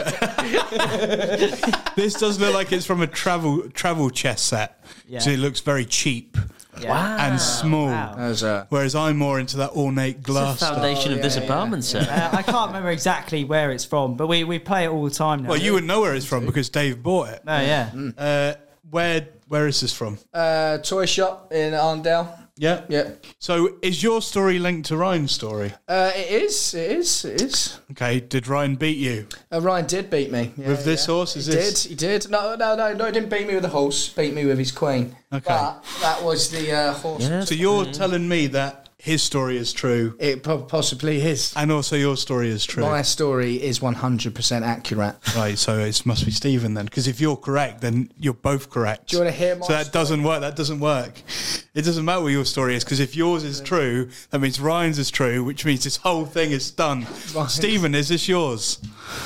This does look like it's from a travel chess set. Yeah. So it looks very cheap Yeah. and small. Wow. Whereas I'm more into that ornate glass It's the stuff. foundation of this apartment set. I can't remember exactly where it's from, but we play it all the time now. Well, you would know where it's from because Dave bought it. Oh, yeah. Where is this from? Toy shop in Arndale. Yeah. Yeah. So is your story linked to Ryan's story? It is. Okay, did Ryan beat you? Ryan did beat me. Yeah, With this horse? He did. No, he didn't beat me with the horse. Beat me with his queen. Okay. But that was the horse. Yeah. So you're telling me that his story is true, It possibly is. and also your story is true. My story is 100% accurate. Right, so it must be Stephen then, because if you're correct, then you're both correct. Do you want to hear my So that doesn't work. That doesn't work. It doesn't matter what your story is, because if yours is true, that means Ryan's is true, which means this whole thing is done. Right. Stephen, is this yours?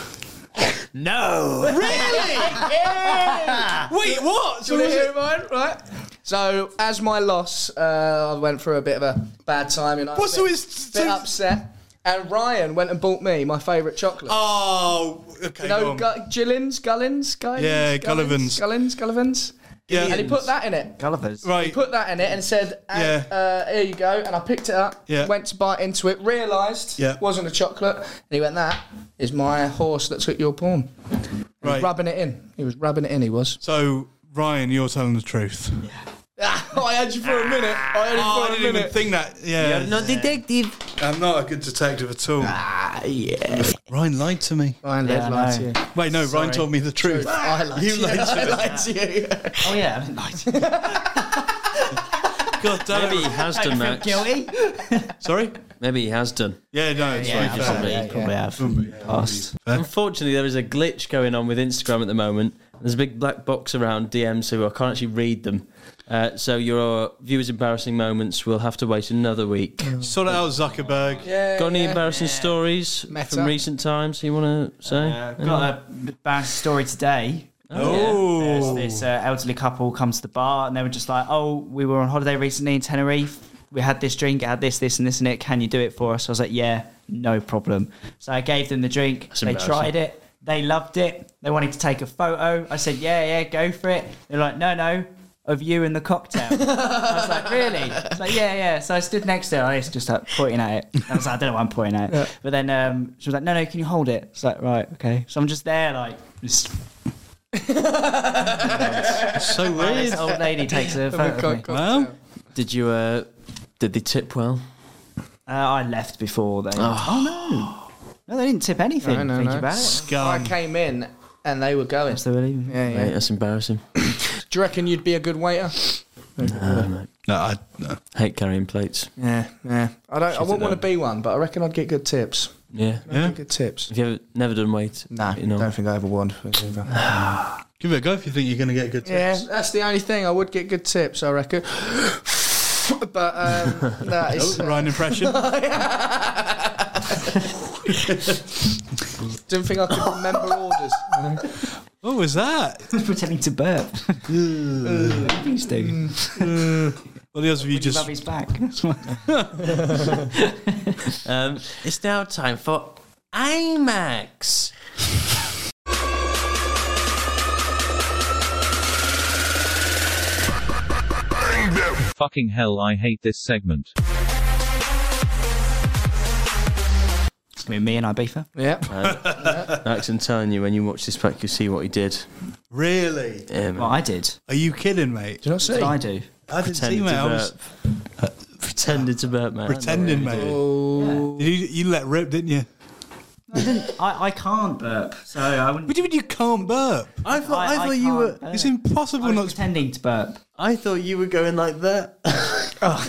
No! Really? Yeah. Wait, what? Do you want to hear mine? Right. So, as my loss, I went through a bit of a bad time. And I was a bit upset. And Ryan went and bought me my favourite chocolate. Oh, okay. You know, go on. Gullivans? Yeah, Gullivans. Yeah. And he put that in it. Gulliver's. He Right. put that in it and said, here you go. And I picked it up, Yeah. went to bite into it, realised Yeah. it wasn't a chocolate. And he went, that is my horse that took your pawn. He was Right. rubbing it in. He was. So, Ryan, you're telling the truth. I had you for a minute. I didn't even think that. Yeah. Not detective. I'm not a good detective at all. Yeah. Ryan lied to me. Ryan Yeah, lied I to you. Wait, no, Ryan told me the truth. I lied You to you. lied to I me. lied to you. Oh, yeah. I didn't lie to you. God damn Maybe he it. has done, Max. Guilty? Sorry? Maybe he has done. Yeah, no, it's Yeah, very fair. probably have. Past. Unfortunately, there is a glitch going on with Instagram at the moment. There's a big black box around DMs, so I can't actually read them. So your viewers' embarrassing moments will have to wait another week. Sort it out, Zuckerberg. Got any embarrassing stories Meta. from recent times you want to say? Got a bad story today. Oh. This elderly couple comes to the bar and they were just like, oh, we were on holiday recently in Tenerife. We had this drink, it had this and this in it. Can you do it for us? I was like, yeah, no problem. So I gave them the drink. That's They embarrassing. tried it. They loved it. They wanted to take a photo. I said, yeah, go for it. They're like, no, of you and the cocktail. I was like, really? It's like, yeah. So I stood next to her. I was just like pointing at it. I was like, I don't know why I'm pointing at it. Yeah. But then she was like, no, can you hold it? It's like, right, okay. So I'm just there, like, just. So weird. This old lady takes a photo of me. Well, did you? Did they tip well? I left before they. Oh no, they didn't tip anything. No. Think about it. Scum. I came in and they were going. So they were leaving. Yeah. Mate, that's embarrassing. Do you reckon you'd be a good waiter? No, mate. No. Hate carrying plates. Yeah. I wouldn't want to be one, but I reckon I'd get good tips. Yeah. I'd get good tips. Have you never done wait? Nah, You know? don't think I ever would. Give it a go if you think you're going to get good Yeah, tips. that's the only thing. I would get good tips, I reckon. But that is Ryan impression. Didn't think I could remember orders. What was that? Pretending to burp. Please do. Well, the others of you just. Love his back. It's now time for IMAX. Fucking hell, I hate this segment. It's going to be me and Ibiza. Yeah. Max, I'm telling you, when you watch this back, you'll see what he did. Really? Yeah, man. Well, I did. Are you kidding, mate? Do you not see? What did I do? I didn't see, Pretended mate. to I was burp. Pretended to burp, man. pretending, mate. Oh. You let rip, didn't you? I didn't. I can't burp, so I wouldn't. What do you mean you can't burp? I thought you were. can't burp. It's impossible I was not to. pretending to burp. I thought you were going like that. Are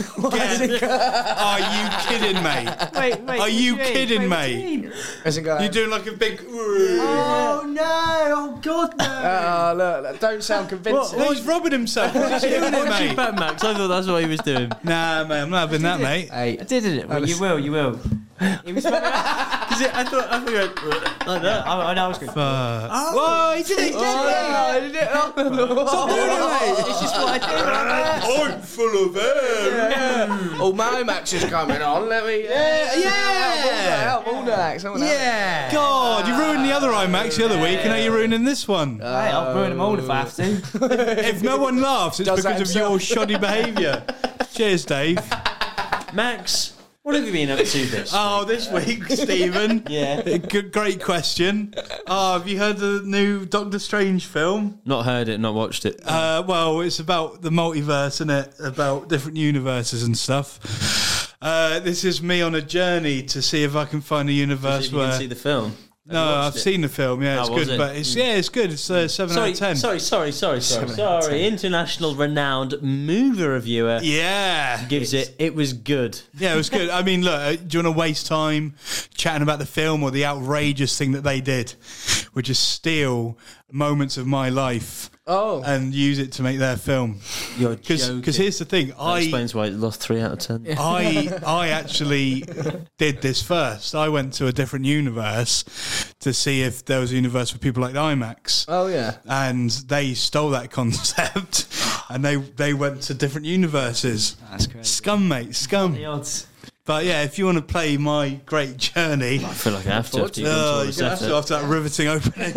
you kidding, mate? Wait. Are you kidding, mate? Isn't going. You're doing like a big. Oh no! Oh God, no! Look, don't sound convincing. Well, he's rubbing himself. What's he doing it, mate? Back, Max. I thought that's what he was doing. Nah, mate, I'm not having that, mate. Hey, I did it. Well, you will. It was. I thought you went like that. I know I was good. Whoa, he did it! Stop doing it, mate! It's just what I do. I'm full of air. Oh, my Max is coming on. Let me. Yeah. All the acts. Yeah. God, you ruined the other IMAX the other week, and now you're ruining this one. Hey, I'll ruin them all if I have to. If no one laughs, it's Does that because of your himself. shoddy behaviour. Cheers, Dave. Max, what have you been up to this? Oh, this week, Stephen. Yeah. Great question. Oh, have you heard the new Doctor Strange film? Not heard it, not watched it. Well, it's about the multiverse, isn't it? About different universes and stuff. This is me on a journey to see if I can find a universe Did you where. see the film? No, I've seen the film. Yeah, it's How was good, it? but it's good. It's 7 out of 10. Sorry. International renowned movie reviewer Yeah, gives it was good. yeah, it was good. I mean, look, do you want to waste time chatting about the film or the outrageous thing that they did, which is steal moments of my life and use it to make their film? You're Because joking. here's the thing, That explains why it lost 3 out of 10. I actually did this first. I went to a different universe to see if there was a universe with people like IMAX. Oh, yeah. And they stole that concept, and they went to different universes. That's crazy. Scum, mate, scum. The odds. But yeah, if you want to play my great journey, I feel like I have to after you've you're gone to all gonna this have to effort. after that riveting opening.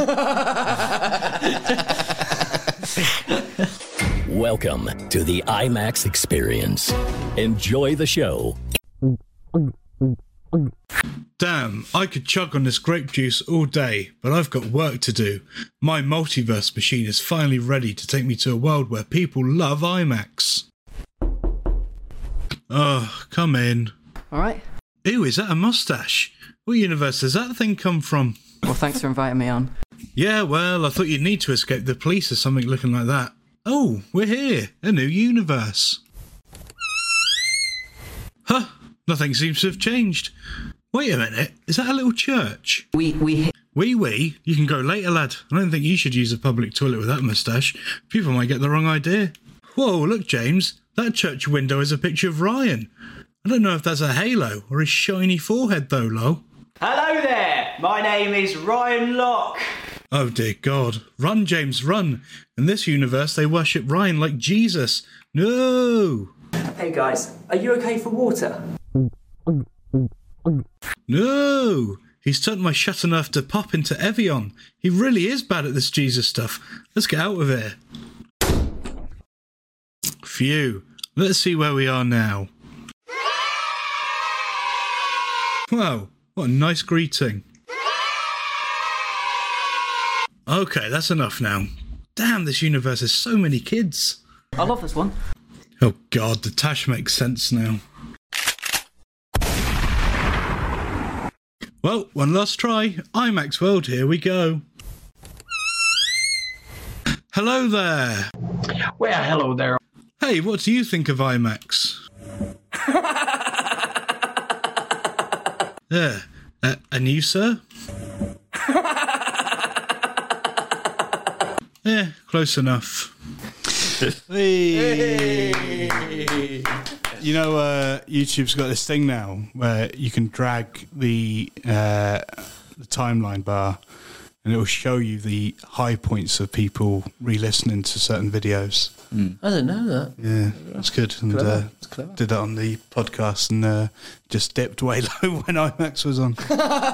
Welcome to the IMAX experience. Enjoy the show. Damn, I could chug on this grape juice all day, but I've got work to do. My multiverse machine is finally ready to take me to a world where people love IMAX. Oh, come in. All right. Ew, is that a mustache? What universe does that thing come from? Well, thanks for inviting me on. Yeah, well, I thought you'd need to escape the police or something looking like that. Oh, we're here. A new universe. Huh, nothing seems to have changed. Wait a minute, is that a little church? We. You can go later, lad. I don't think you should use a public toilet with that moustache. People might get the wrong idea. Whoa, look, James. That church window is a picture of Ryan. I don't know if that's a halo or his shiny forehead, though, lol. Hello there. My name is Ryan Locke. Oh, dear God. Run, James, run. In this universe, they worship Ryan like Jesus. No! Hey guys, are you okay for water? No! He's turned my Chateauneuf de Pop into Evian. He really is bad at this Jesus stuff. Let's get out of here. Phew. Let's see where we are now. Wow, what a nice greeting. Okay, that's enough now. Damn, this universe has so many kids. I love this one. Oh god, the Tash makes sense now. Well, one last try. IMAX World, here we go. Hello there. Well, hello there. Hey, what do you think of IMAX? There. And you, sir? Yeah, close enough. Hey. You know, YouTube's got this thing now where you can drag the timeline bar and it will show you the high points of people re-listening to certain videos. I didn't know that. Yeah, that's good. And did that on the podcast and just dipped way low when IMAX was on.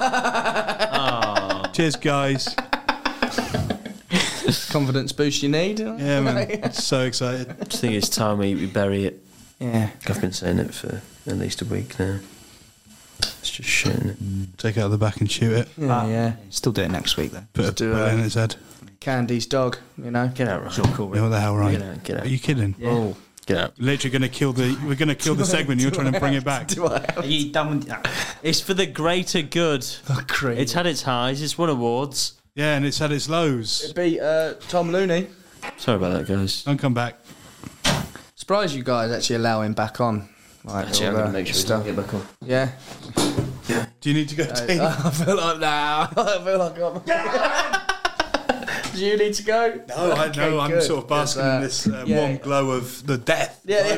Cheers, guys. Confidence boost you need. Yeah, man. So excited. I think it's time we bury it. Yeah. I've been saying it for at least a week now. It's just shitting it. Take it out the back and shoot it. Yeah. Still do it next week, though. Put it in his head. Candy's dog, you know. Get out, right? Sure, cool. Yeah, what the hell, right? Get out. Are you kidding? Yeah. Oh, get out. Literally going to kill the. We're going to kill the segment. You're trying to bring it back. Are you done with that? It's for the greater good. It's had its highs. It's won awards. Yeah, and it's had its lows. It beat Tom Looney. Sorry about that, guys. Don't come back. Surprised you guys actually allow him back on. Like, Actually, I'm going to make sure he doesn't get back on. Yeah. Do you need to go tea? I feel like now. I feel like I'm. Do you need to go? No, I know. I'm good. sort of basking in this warm glow of the death. Yeah.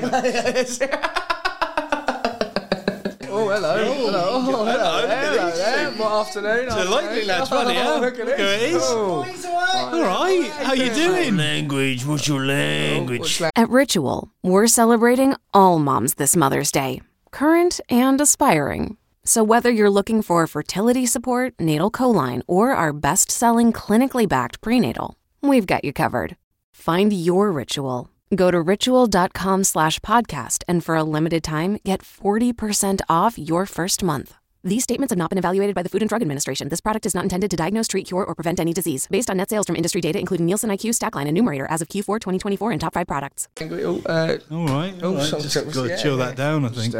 Oh, hello there. What afternoon? It's a likely lad's money, huh? Look at it is. Oh. All right. How you doing? Language. What's your language? At Ritual, we're celebrating all moms this Mother's Day, current and aspiring. So whether you're looking for fertility support, natal choline, or our best-selling clinically backed prenatal, we've got you covered. Find your Ritual. Go to ritual.com/podcast and for a limited time, get 40% off your first month. These statements have not been evaluated by the Food and Drug Administration. This product is not intended to diagnose, treat, cure, or prevent any disease. Based on net sales from industry data, including Nielsen IQ, Stackline, and Numerator as of Q4 2024 and top 5 products. All right. Just got to chill that down, I think.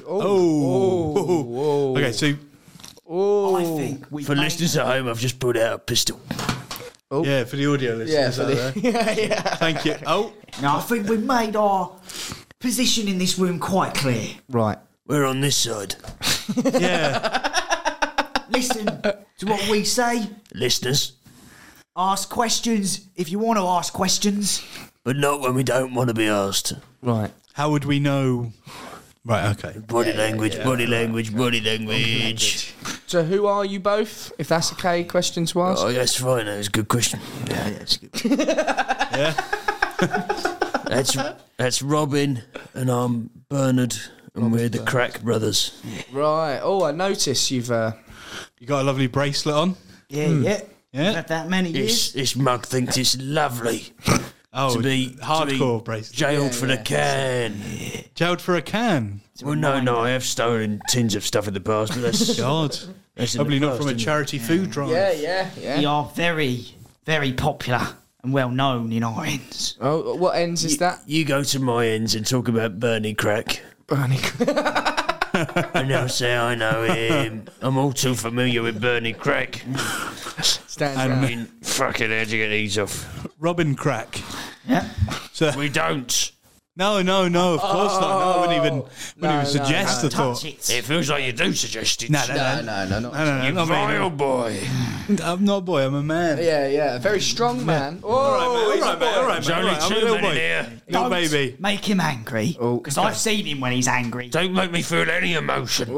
Okay, so... I think for listeners at home, I've just put out a pistol. Oh. Yeah, for the audio listeners. Yeah. Thank you. Oh. Now, I think we've made our position in this room quite clear. Right. We're on this side. Yeah. Listen to what we say. Listeners. Ask questions if you want to ask questions. But not when we don't want to be asked. Right. How would we know? Right, okay. Body language. So who are you both? If that's okay, question to ask. Oh, that's fine. That was a good question. Yeah, it's good. Yeah. That's Robin, and I'm Bernard, and we're the Crack Brothers. Right. Oh, I notice you've... You got a lovely bracelet on? Yeah. Yeah. Not that many years. This mug thinks it's lovely. Oh, to be hardcore bracelet. Jailed for the can. Jailed for a can? Well, no, I have stolen tins of stuff in the past, but that's... God. That's probably not from a charity food drive. Yeah. We are very, very popular and well known in our ends. Oh, what ends is that? You go to my ends and talk about Bernie Crack. And they'll say, I know him. I'm all too familiar with Bernie Crack. I mean, fucking how'd you get these off? Robin Crack. Yeah. So, we don't. No, of course not. No, I wouldn't even suggest the thought. It feels like you do suggest it. No, You vile boy. I'm not a boy, I'm a man. Yeah, a very strong man. All right, mate. There's only two men in here. Little baby. Make him angry. Because I've seen him when he's angry. Don't make me feel any emotion.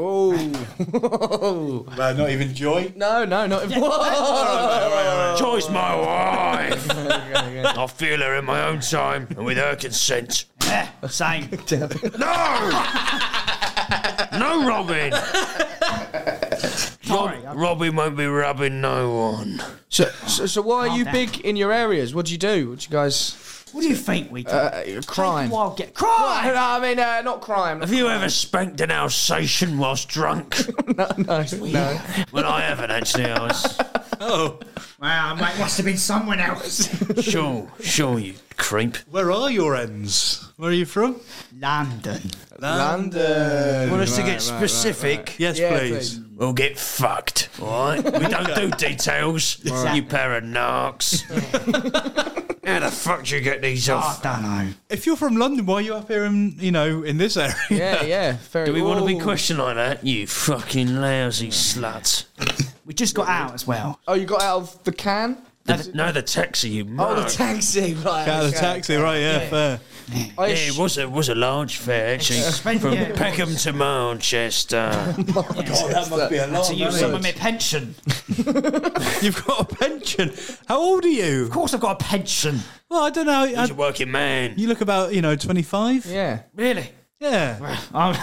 Not even joy? No, not even. All right. Joy's my wife. I'll feel her in my own time and with her consent. Yeah, same. No, Robin. sorry. Robbie won't be rubbing no one. So why are you big in your areas? What do you do? What do you guys... What do you think we do? Crime. Wild get crime. No, I mean, not crime. Have you ever spanked an Alsatian whilst drunk? No. Well, I haven't actually. I was. Oh. Wow, mate, must have been someone else. Sure, you creep. Where are your ends? Where are you from? London. London. Want us to get specific? Yes, please. We'll get fucked, alright? We don't do details, you pair of narcs. How the fuck do you get these off? I don't know. If you're from London, why are you up here in this area? Yeah. Very Do we want to be questioned like that? You fucking lousy sluts. We just got out as well. Oh, you got out of the can? The taxi, you mug. Oh, the taxi, right. Out of the taxi, right, yeah, fair. Yeah, it was a large fare, actually. From Peckham to Manchester. That must be a lot. To use some of my pension. You've got a pension? How old are you? Of course I've got a pension. Well, I don't know. He's a working man. You look about, 25? Yeah. Really? Yeah.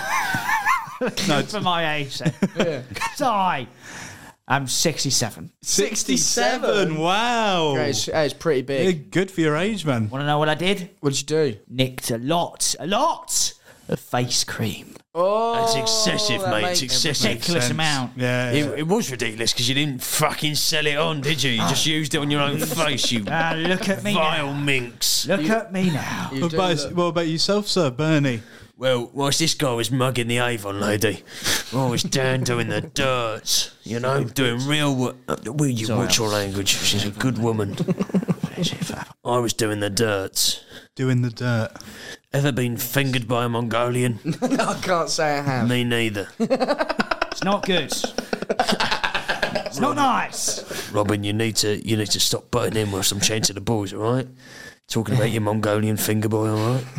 No, for my age, then. Yeah. Die. I'm 67. 67? Wow. Okay, it's pretty big. Yeah, good for your age, man. Want to know what I did? What'd you do? Nicked a lot of face cream. Oh, That's excessive, mate. It's excessive. Ridiculous amount. Yeah. It was ridiculous because you didn't fucking sell it on, did you? You just used it on your own face, you Look at me vile now. minx. Look at me now. What about yourself, sir, Bernie? Well, whilst this guy was mugging the Avon lady, I was down doing the dirt, doing real work. Will you watch your language? She's a good woman. I was doing the dirt. Doing the dirt. Ever been fingered by a Mongolian? I can't say I have. Me neither. It's not good. It's not nice. Robin, you need to stop butting in whilst I'm chatting to the boys, all right? Talking about your Mongolian finger boy, all right?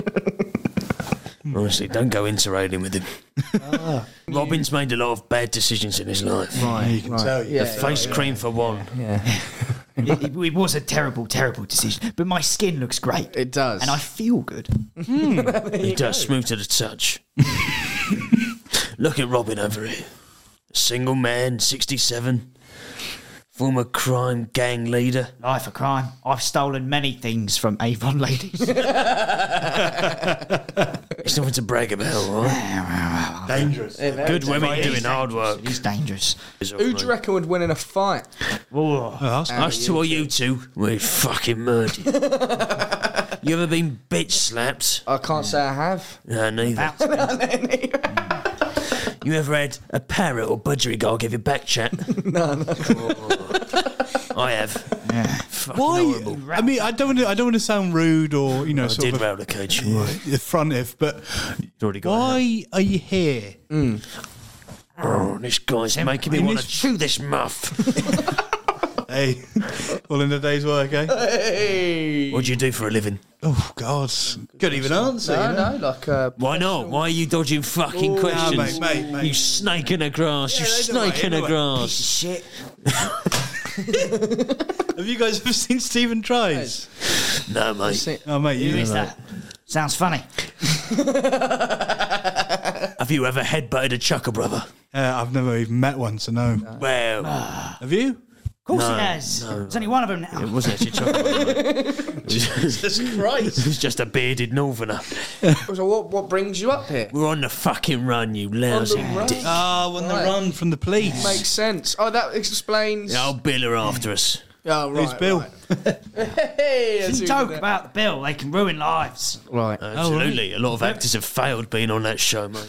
Honestly, don't go interrailing with him. Robin's made a lot of bad decisions in his life. Right, you can tell. The face cream for one. Yeah. It was a terrible, terrible decision. But my skin looks great. It does. And I feel good. It does, smooth to the touch. Look at Robin over here. A single man, 67. Former crime gang leader. Life of crime. I've stolen many things from Avon ladies. It's nothing to brag about, right? Dangerous. Good women doing hard work. It's dangerous. Who do you reckon would win in a fight? Us two or you two, we're fucking murdered. You ever been bitch slapped? I can't say I have. No, neither. You ever had a parrot or budgerigar give you back chat? No. I have. Yeah. Why? Horrible. I mean, I don't want to sound rude or I sort did of round the cage. affrontive, but Already got why are you here? Oh, this guy's making me want to chew this muff. Hey, all in the day's work, eh? Hey. What do you do for a living? Oh God, couldn't even answer. No, like Why not? Why are you dodging fucking questions? mate. You snake in the grass. You snake in the grass. Shit. Have you guys ever seen Stephen Tries? No, mate. Oh, mate, you Who is that? Sounds funny. Have you ever headbutted a chucker brother? I've never even met one, so no. Well, Have you? Of course No, he has. no. There's only one of them now. it wasn't actually a chucker brother. Jesus Christ. It was just a bearded northerner. So what brings you up here? We're on the fucking run, you lousy run? dick. Oh, on the run from the police. Makes sense. Oh, that explains. I'll bill her after us. Oh, right. Who's Bill? Right. Hey, that's Shouldn't who joke did about the bill. They can ruin lives. that. Right. Absolutely. A lot of actors have failed being on that show, mate.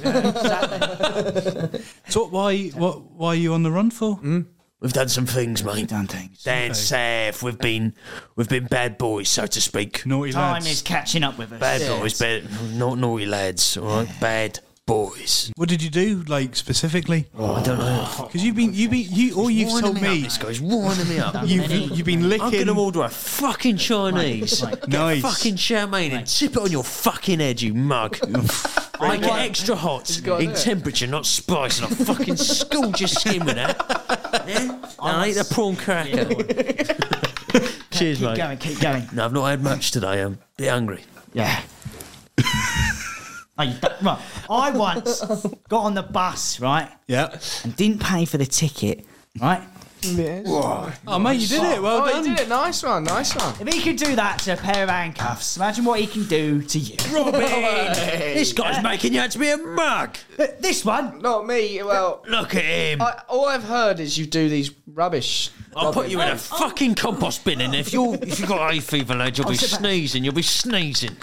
So why are you on the run for? We've done some things, mate. Done things. Dan Saff, we've been bad boys, so to speak. Naughty Time lads. is catching up with us. Bad boys, not naughty lads, all right? Bad boys. What did you do, like specifically? Oh, I don't know. Because you've told me. This guy's winding me up. You've been licking. I'm going to order a fucking Chinese. Get Nice. fucking chow mein and tip it on your fucking head, you mug. Make it extra hot in temperature, not spice, and I'll fucking scourge your skin with that. Yeah? I ate a prawn cracker. Cheers, mate. Keep going. No, I've not had much today. I'm a bit hungry. Yeah. No, you don't. Right. I once got on the bus, right? Yeah. And didn't pay for the ticket, right? Oh, mate, you did it. Well done. You did it. Nice one. Nice one. If he could do that to a pair of handcuffs, imagine what he can do to you. Robin! This guy's making you out to be a mug! This one? Not me. Well, Look at him! all I've heard is you do these rubbish. I'll put you in a fucking compost bin, and if you've got hay fever, lad, you'll be sneezing. You'll be sneezing.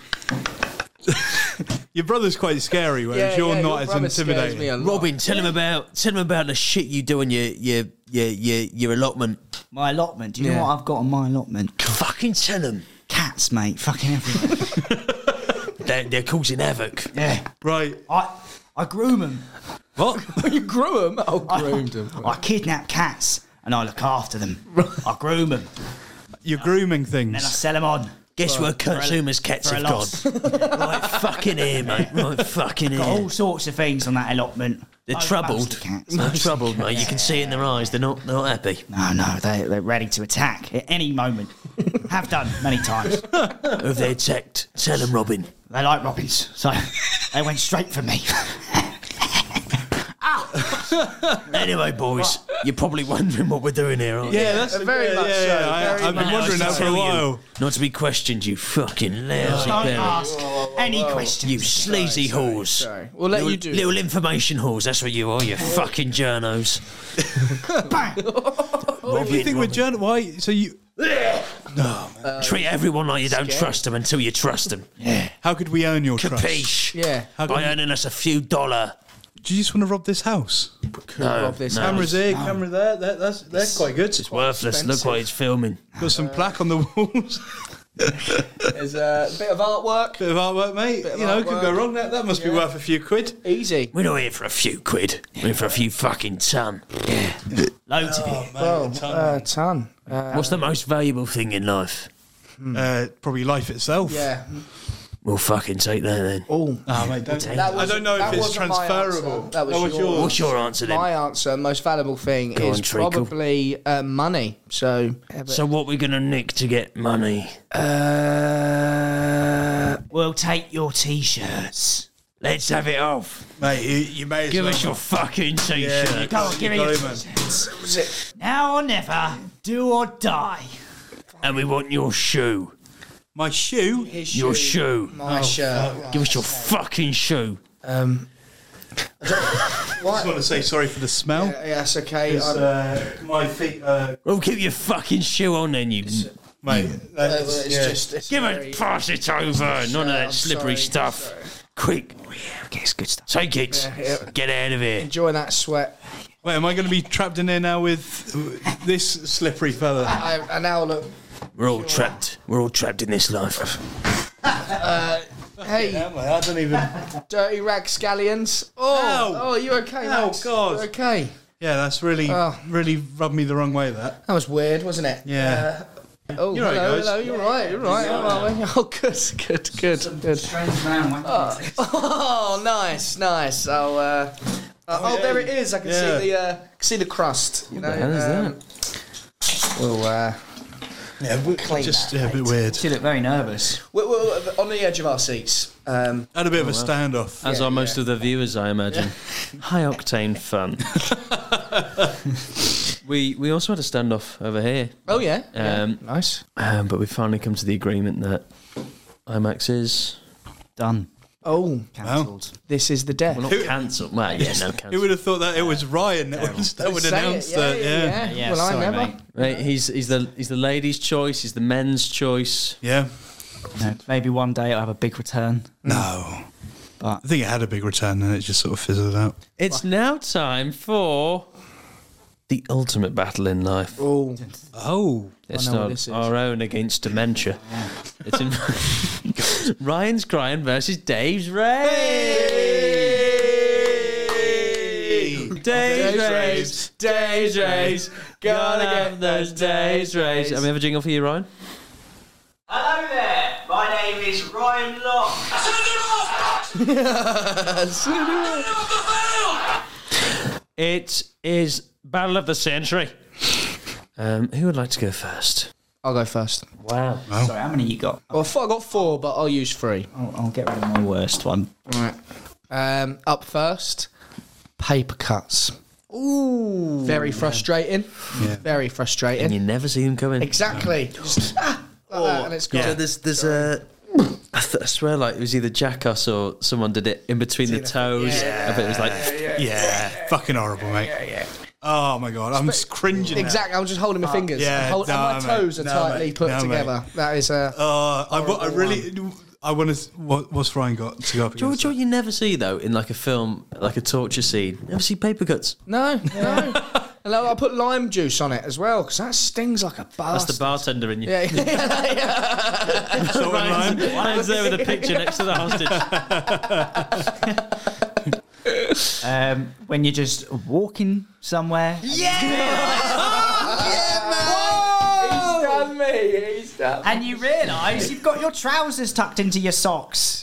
Your brother's quite scary, whereas you're not as intimidating. Robin, tell him about the shit you do on your allotment. My allotment? Do you know what I've got on my allotment? Fucking tell him. Cats, mate. Fucking everywhere. They're causing havoc. Yeah. Right. I groom them. What? You grew them? Oh, groomed them. I kidnap cats and I look after them. I groom them. You're grooming things. Then I sell them on. Guess where Kurt Zuma's cats have gone? Right fucking here, mate. Right fucking here. Got all sorts of things on that allotment. They're troubled. They're troubled, mate. You can see in their eyes. They're not happy. No, they're ready to attack at any moment. Have done many times. Who have they attacked? Tell them, Robin. They like robins, so they went straight for me. Anyway, boys, you're probably wondering what we're doing here, aren't you? Yeah, that's very much so. I've been wondering that for a while. Not to be questioned, you fucking lousy Don't berry. ask any questions. You sleazy whores. Sorry. We'll let you do Little information whores, that's what you are, you fucking journos. What do you think with journal? Why? So you... Treat everyone like you don't trust them until you trust them. Yeah. How could we earn your trust? Capiche? Yeah. By earning us a few $. Do you just want to rob this house? No, Cameras here, camera there. They're quite good. It's worthless. Look what it's filming. Got some plaque on the walls. There's a bit of artwork. Bit of artwork, mate. You know, could go wrong. That must be worth a few quid. Easy. We're not here for a few quid. We're here for a few fucking ton. Yeah. Loads of it. Well, ton. What's the most valuable thing in life? Probably life itself. Yeah. We'll fucking take that then. Oh, mate, I don't know if it's transferable. That was yours. What's your answer then? My answer, most valuable thing, Go is on, Treacle. probably money. So what we're going to nick to get money? We'll take your T-shirts. Let's have it off. Mate, you may as Give well. us your fucking T-shirt. Yeah, Go on, give me your T-shirts. Now or never, do or die. And we want your shoe. My shoe? Your shoe. My shirt. Give us your fucking shoe. I just want to say sorry for the smell. Yes, okay. My feet. Well, keep your fucking shoe on then, you. Mate, Pass it over. None of that slippery stuff. Quick. It's good stuff. Take it. Get out of here. Enjoy that sweat. Wait, am I going to be trapped in here now with this slippery fella? I now look. We're all trapped. We're all trapped in this life. Hey, I don't even. dirty ragscallions. Oh, you okay? Oh, Max? God. You okay? Yeah, that's really rubbed me the wrong way. That was weird, wasn't it? Yeah. Oh, You're right, guys. hello. You're right. Oh, good. Strange man. Oh, nice. Oh, there it is. I can see the crust. You know. What the hell is that? We'll clean just a bit weird. You look very nervous. We're on the edge of our seats. Had a bit of a standoff. As are most of the viewers, I imagine. High octane fun. We also had a standoff over here. Oh yeah. Nice. But we finally come to the agreement that IMAX is done. Oh, cancelled. This is the death. Well, not cancelled. Well, yeah, no cancelled. Who would have thought that it was Ryan that would announce that? Yeah. Well, sorry, I never. mate. Right, he's the ladies' choice. He's the men's choice. Yeah. No, maybe one day I'll have a big return. No. But I think it had a big return and it just sort of fizzled out. It's now time for the ultimate battle in life. Oh. It's I know what not this is. our own against dementia. It's in Ryan's Crying versus Dave's Raves. Dave's Raves. Gotta get those Dave's Raves. Have we have a jingle for you, Ryan? hello there. My name is Ryan Locke. It is Battle of the Century. Who would like to go first? I'll go first. Wow. Sorry, how many you got? Well, I got 4, but I'll use 3. I'll get rid of my worst one. Right. Up first, paper cuts. Ooh. Very frustrating. Yeah. Very frustrating. And you never see them coming. Exactly. Just, like that, and it's gone. So there's a... I swear, like, it was either Jackass or someone did it in between the toes. I bet it was like... Yeah. Fucking horrible, mate. Yeah. Oh, my God. I'm just cringing now. Exactly. I'm just holding my fingers. Yeah, and my toes are tightly put together. That is a... I really... I want to... What's Ryan got to go up Do you know what you never see, though, in like a film, like a torture scene? Never see paper cuts. No. And I put lime juice on it as well, because that stings like a bastard. That's the bartender in you. Yeah. Ryan's there with a picture next to the hostage. When you're just walking somewhere. He's done me. He's done. And you realise you've got your trousers tucked into your socks.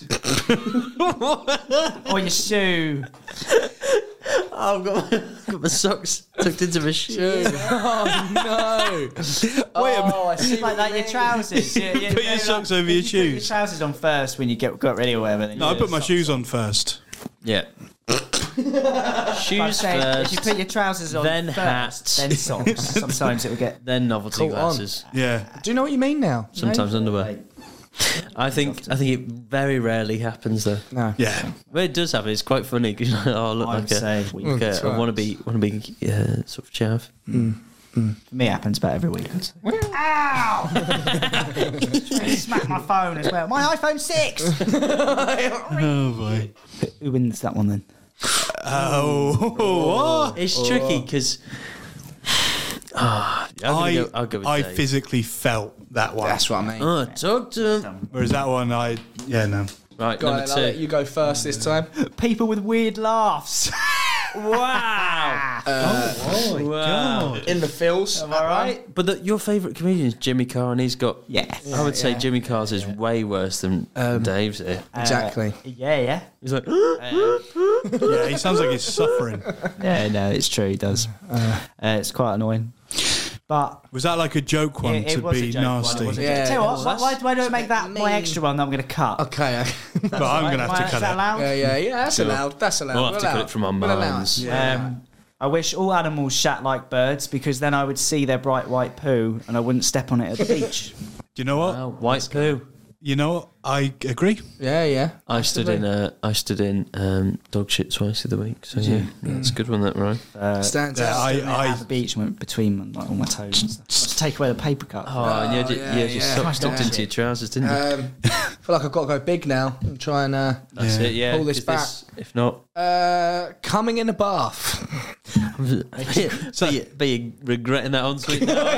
Or your shoe. I've got my socks tucked into my shoe. Oh, no. Wait a minute. I see Like your trousers. Put your socks over your Put shoes. your trousers on first when you got ready or whatever. No, I put my shoes on first. Yeah. Shoes If first, you put your trousers on then first, hats, then socks. Sometimes it will get... then novelty Caught on. glasses. Yeah. Do you know what you mean now? Sometimes underwear. I think it very rarely happens though. No. Yeah. When it does happen, it's quite funny because I look like a want to be sort of chav. For me, it happens about every week. Ow! Smack my phone as well. My iPhone 6! Oh, boy. Who wins that one then? Oh, what? It's tricky because I'll go with I Dave. physically felt that one. That's what I mean. Oh, talk to him. Whereas that one, no. Right, Go on, number I'll let 2. you go first this time. People with weird laughs. Wow! Wow. In the feels. Am I right? But your favourite comedian is Jimmy Carr, and he's got. Yes. I would say Jimmy Carr's is way worse than Dave's here. Exactly. Yeah. He's like. Yeah, he sounds like he's suffering. Yeah, no, it's true, he does. It's quite annoying. But Was that like a joke one it to was a be joke one, nasty? it was a Yeah, joke. Tell you well, what, why don't I make that my extra one that I'm going to cut? Okay. But I'm going to have to Is cut that it. allowed? Yeah. That's allowed. That's allowed. We'll have to cut it from our We'll allow minds. it. I wish all animals shat like birds because then I would see their bright white poo and I wouldn't step on it at the beach. Do you know what? Wow, white poo. You know what? I agree. Yeah. I stood in dog shit twice of the week. So it's a good one, that right? Stands Yeah, out. At the beach and went between like, all my toes and stuff. Just take away the paper cut. Oh, and you had your socks tucked into your trousers, didn't you? I feel like I've got to go big now and try and That's it. Yeah. pull this 'cause back. If not, coming in a bath. but you regretting that ensuite now.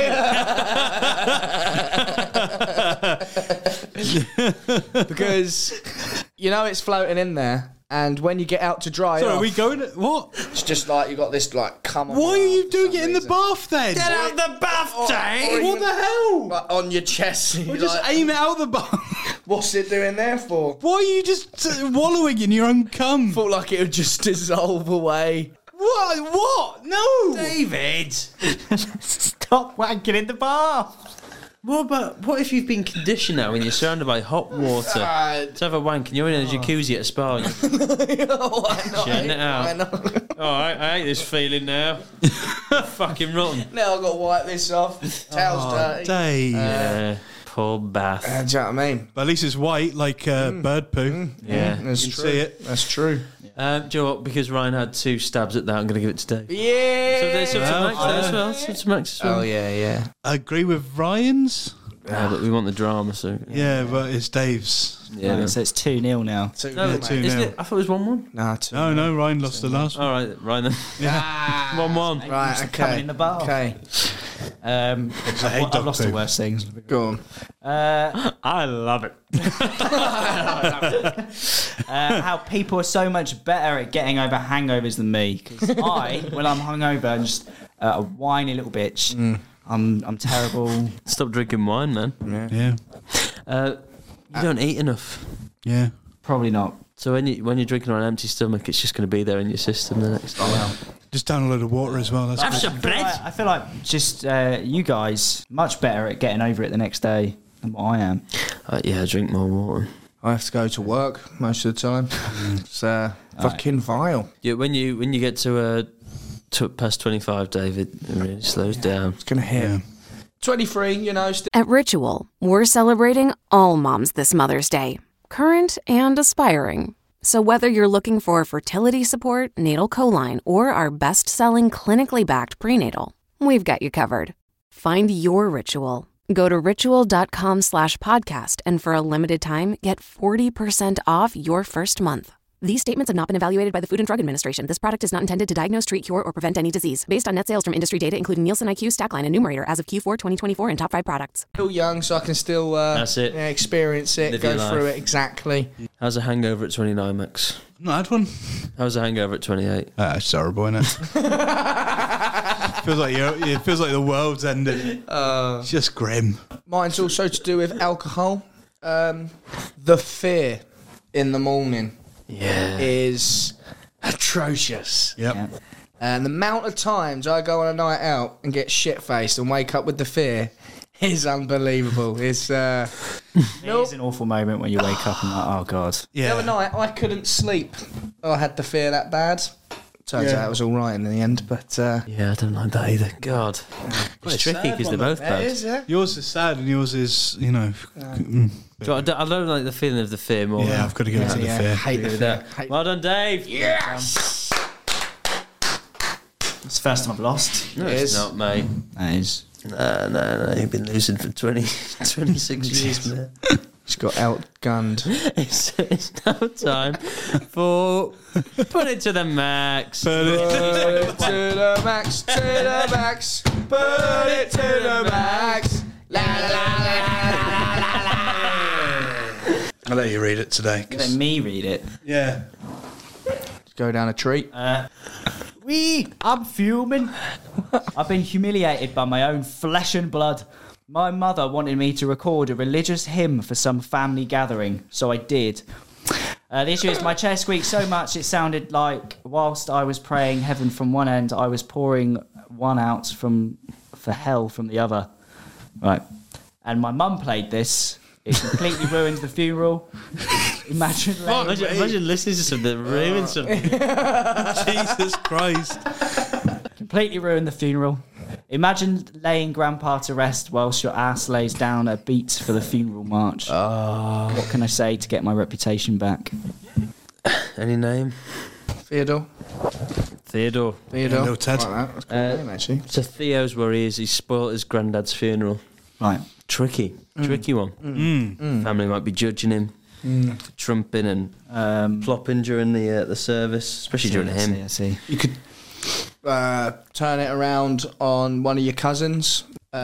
Because you know it's floating in there, and when you get out to dry Sorry, off, are we going? What? it's just like you got this like come on. Why are your you arm doing for it some in the reason. bath then? Get out the bath, Dave! What the hell? Like, on your chest. Well, You're just like, aim it out the bath. what's it doing there for? Why are you just wallowing in your own cum? Thought like it would just dissolve away. What? What? No. David! Stop wanking in the bath. What if you've been conditioned now and you're surrounded by hot water to have a wank and you're in a jacuzzi at a spa and shitting it out? I know. Alright, I hate this feeling now. Fucking rotten. Now I've got to wipe this off. Towel's dirty. Dave. Yeah, poor bath. Do you know what I mean? But at least it's white, like bird poo. Yeah. That's You can true. see it. That's true. Do you know what? Because Ryan had 2 stabs at that, I'm going to give it to Dave. Yeah. So there's some to Max there as well. Some to Max as well. Oh yeah. I agree with Ryan's. Yeah, but we want the drama, so. Yeah, but it's Dave's. Yeah. So it's 2-0 now. No, 2-0. isn't it? I thought it was 1-1. Nah, No, Ryan lost the last one. All right, Ryan then. 1-1. Right, okay. Coming in the bath. Okay. I've dog lost poo. the worst things. Go on. I love it. How people are so much better at getting over hangovers than me. Because when I'm hungover, I'm just a whiny little bitch. I'm terrible. Stop drinking wine, man. Yeah. You don't eat enough. Yeah. Probably not. So when you're drinking on an empty stomach, it's just going to be there in your system the next day. Just down a load of water as well. That's Have good. some bread. I feel like just you guys much better at getting over it the next day than what I am. Yeah, drink more water. I have to go to work most of the time. It's fucking vile. Yeah, when you get to past 25, David, it really slows down. It's gonna hit. 23, you know. At Ritual, we're celebrating all moms this Mother's Day, current and aspiring. So whether you're looking for fertility support, natal choline, or our best-selling clinically backed prenatal, we've got you covered. Find your Ritual. Go to ritual.com/podcast and for a limited time, get 40% off your first month. These statements have not been evaluated by the Food and Drug Administration. This product is not intended to diagnose, treat, cure, or prevent any disease. Based on net sales from industry data, including Nielsen IQ, Stackline, and Numerator as of Q4 2024 and top 5 products. Still young, so I can still That's it. experience it, Live go your through life. it exactly. How's a hangover at 29, Max? Not had one. How's a hangover at 28? It's horrible, isn't it? It feels like the world's ending. It's just grim. Mine's also to do with alcohol. The fear in the morning is atrocious. Yep. And the amount of times I go on a night out and get shit-faced and wake up with the fear is unbelievable. It's It is an awful moment when you wake up and like, oh god. The other night I couldn't sleep. I had the fear that bad. Turns out it was all right in the end, but Yeah, I don't like that either. God. It's tricky because they're both bad. it is, yeah. Yours is sad and yours is, I don't like the feeling of the fear more. Yeah, I've got to give it to the fear. Hate the fear. Well done, Dave. Yes. It's the first time I've lost. No, It it's is. not, mate. That is. No. You've been losing for 26 years, man. He's got outgunned. It's now time for Put It to the Max. Put it to the max, to the max. Put it to the max. La la la la la la. I'll let you read it today. Let me read it. Yeah. Go down a treat. I'm fuming. I've been humiliated by my own flesh and blood. My mother wanted me to record a religious hymn for some family gathering, so I did. The issue is my chair squeaked so much it sounded like whilst I was praying heaven from one end, I was pouring one out for hell from the other. Right. And my mum played this. It completely ruined the funeral. Imagine listening to something that ruins something. Jesus Christ. Completely ruined the funeral. Imagine laying Grandpa to rest whilst your ass lays down a beat for the funeral march. What can I say to get my reputation back? Any name? Theodore. Theodore. No, Ted. Like that. That's a cool name, actually. So Theo's where he is. He spoilt his granddad's funeral. Right. Tricky one. Family might be judging him for trumping and plopping during the service, especially during him. I see. You could turn it around on one of your cousins.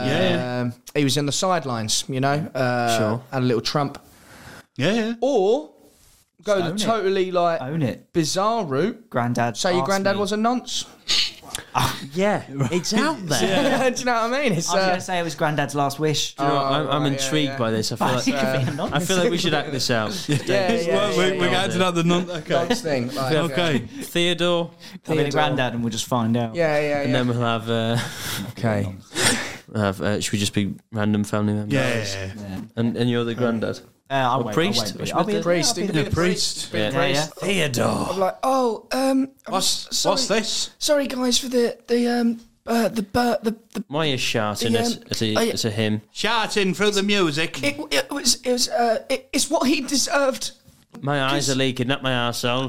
He was in the sidelines, you know. Sure. Had a little trump. Yeah. Or go Own the it. totally like Own it. bizarre route. Granddad. Say your asked granddad me- was a nonce. Yeah, it's out there. Do you know what I mean? It's I was going to say it was Granddad's last wish. Do you know what? I'm right, intrigued yeah. by this. I feel like I I feel like we should act this out. We're going to the non. Okay. Nonce thing. Like, Okay. Theodore, Come in a Granddad and we'll just find out. Yeah. and then we'll have. Okay. Should we just be random family members? Yeah. And you're the granddad. I Or won't, priest? I'll be a Priest. I'll be The the priest. Yeah. Theodore. I'm like, What's this? Sorry, guys, for the Why are you shouting The, at a him? Shouting through the music. It's what he deserved. My eyes are leaking, not my arsehole.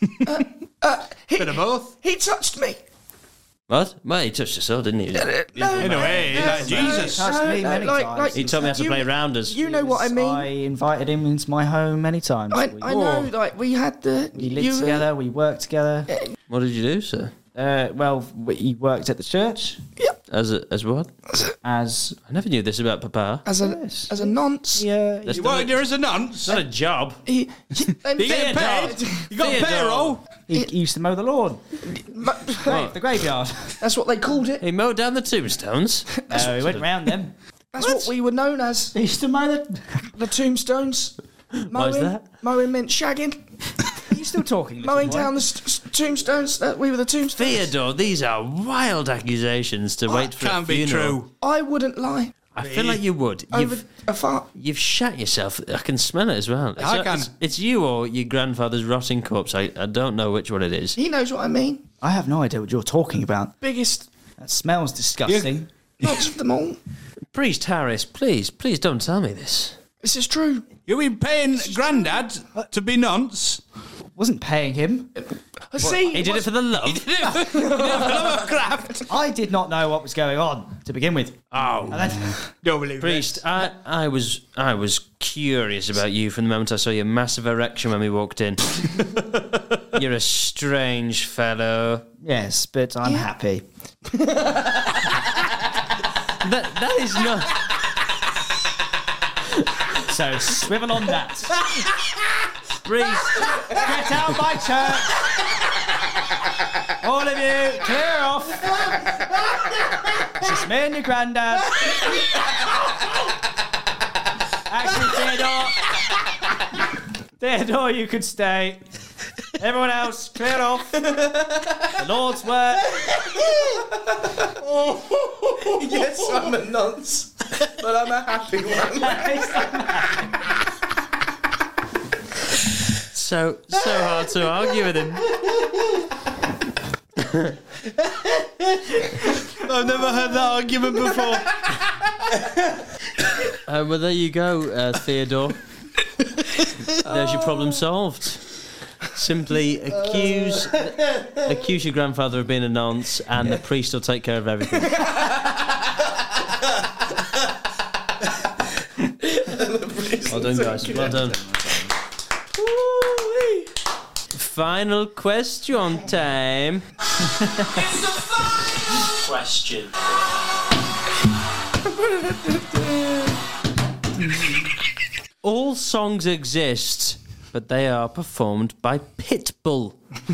Bit of both. He touched me. What? Well, he touched us all, didn't he? In a way, like Jesus. touched me many times. He taught me how to play rounders. You know what I mean. I invited him into my home many times. I know, like we had the. We lived together, we worked together. What did you do, sir? He worked at the church. As what? As I never knew this about Papa. As a nonce. Yeah. That's You not worked here as a nonce. It's not a job. He Getting paid. You got Theodore. payroll. He used to mow the lawn. The graveyard. That's what they called it. He mowed down the tombstones. He went round them. That's what we were known as. He used to mow The tombstones. Why is that? Mowing meant shagging. Are you still talking? little Mowing boy? down the Tombstones. We were the Tombstones. Theodore, these are wild accusations to wait for a Can't be funeral. true. I wouldn't lie. I feel like you would. Over a fart. You've shat yourself. I can smell it as well. I can. It's you or your grandfather's rotting corpse. I don't know which one it is. He knows what I mean. I have no idea what you're talking about. Biggest. That smells disgusting. Lots of them all. Priest Harris, please don't tell me this. This is true. You've been paying Grandad to be nonce. Wasn't paying him. See, He did it for the love. I did not know what was going on to begin with. Oh, And then, Don't believe Priest, I was curious about you from the moment I saw your massive erection when we walked in. You're a strange fellow. yes, but I'm happy. That is not. So swivel on that. Priest, Get out my church. All of you, clear off. It's just me and your granddad. Actually, Theodore, you could stay. Everyone else, clear off. The Lord's work. Yes, I'm a nonce, but I'm a happy one. so hard to argue with him. I've never heard that argument before. Well, there you go, Theodore. There's your problem solved. Simply accuse your grandfather of being a nonce, and the priest will take care of everything. Well done, guys. Well done. Final question time. Question. All songs exist, but they are performed by Pitbull.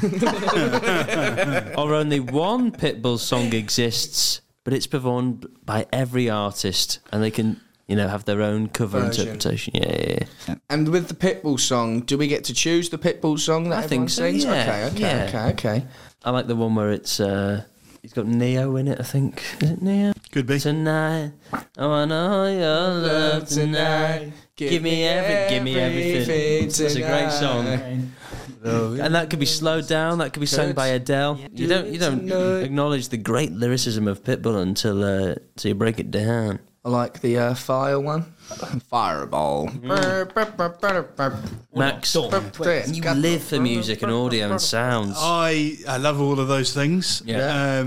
Or only one Pitbull song exists, but it's performed by every artist, and they can, have their own cover Version. interpretation. Yeah. And with the Pitbull song, do we get to choose the Pitbull song that I everyone think so, sings? yeah, Okay. I like the one where it's it's got Neo in it, I think. Is it Neo? Could be. Tonight, I want all your love tonight. Give me everything. It's a great song. And that could be slowed down. That could be sung by Adele. You don't acknowledge the great lyricism of Pitbull until you break it down. I like the fire one. Fireball. Max, you live for music and audio and sounds. I love all of those things. Yeah.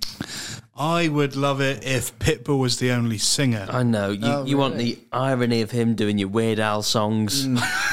I would love it if Pitbull was the only singer. I know. You want the irony of him doing your Weird Al songs.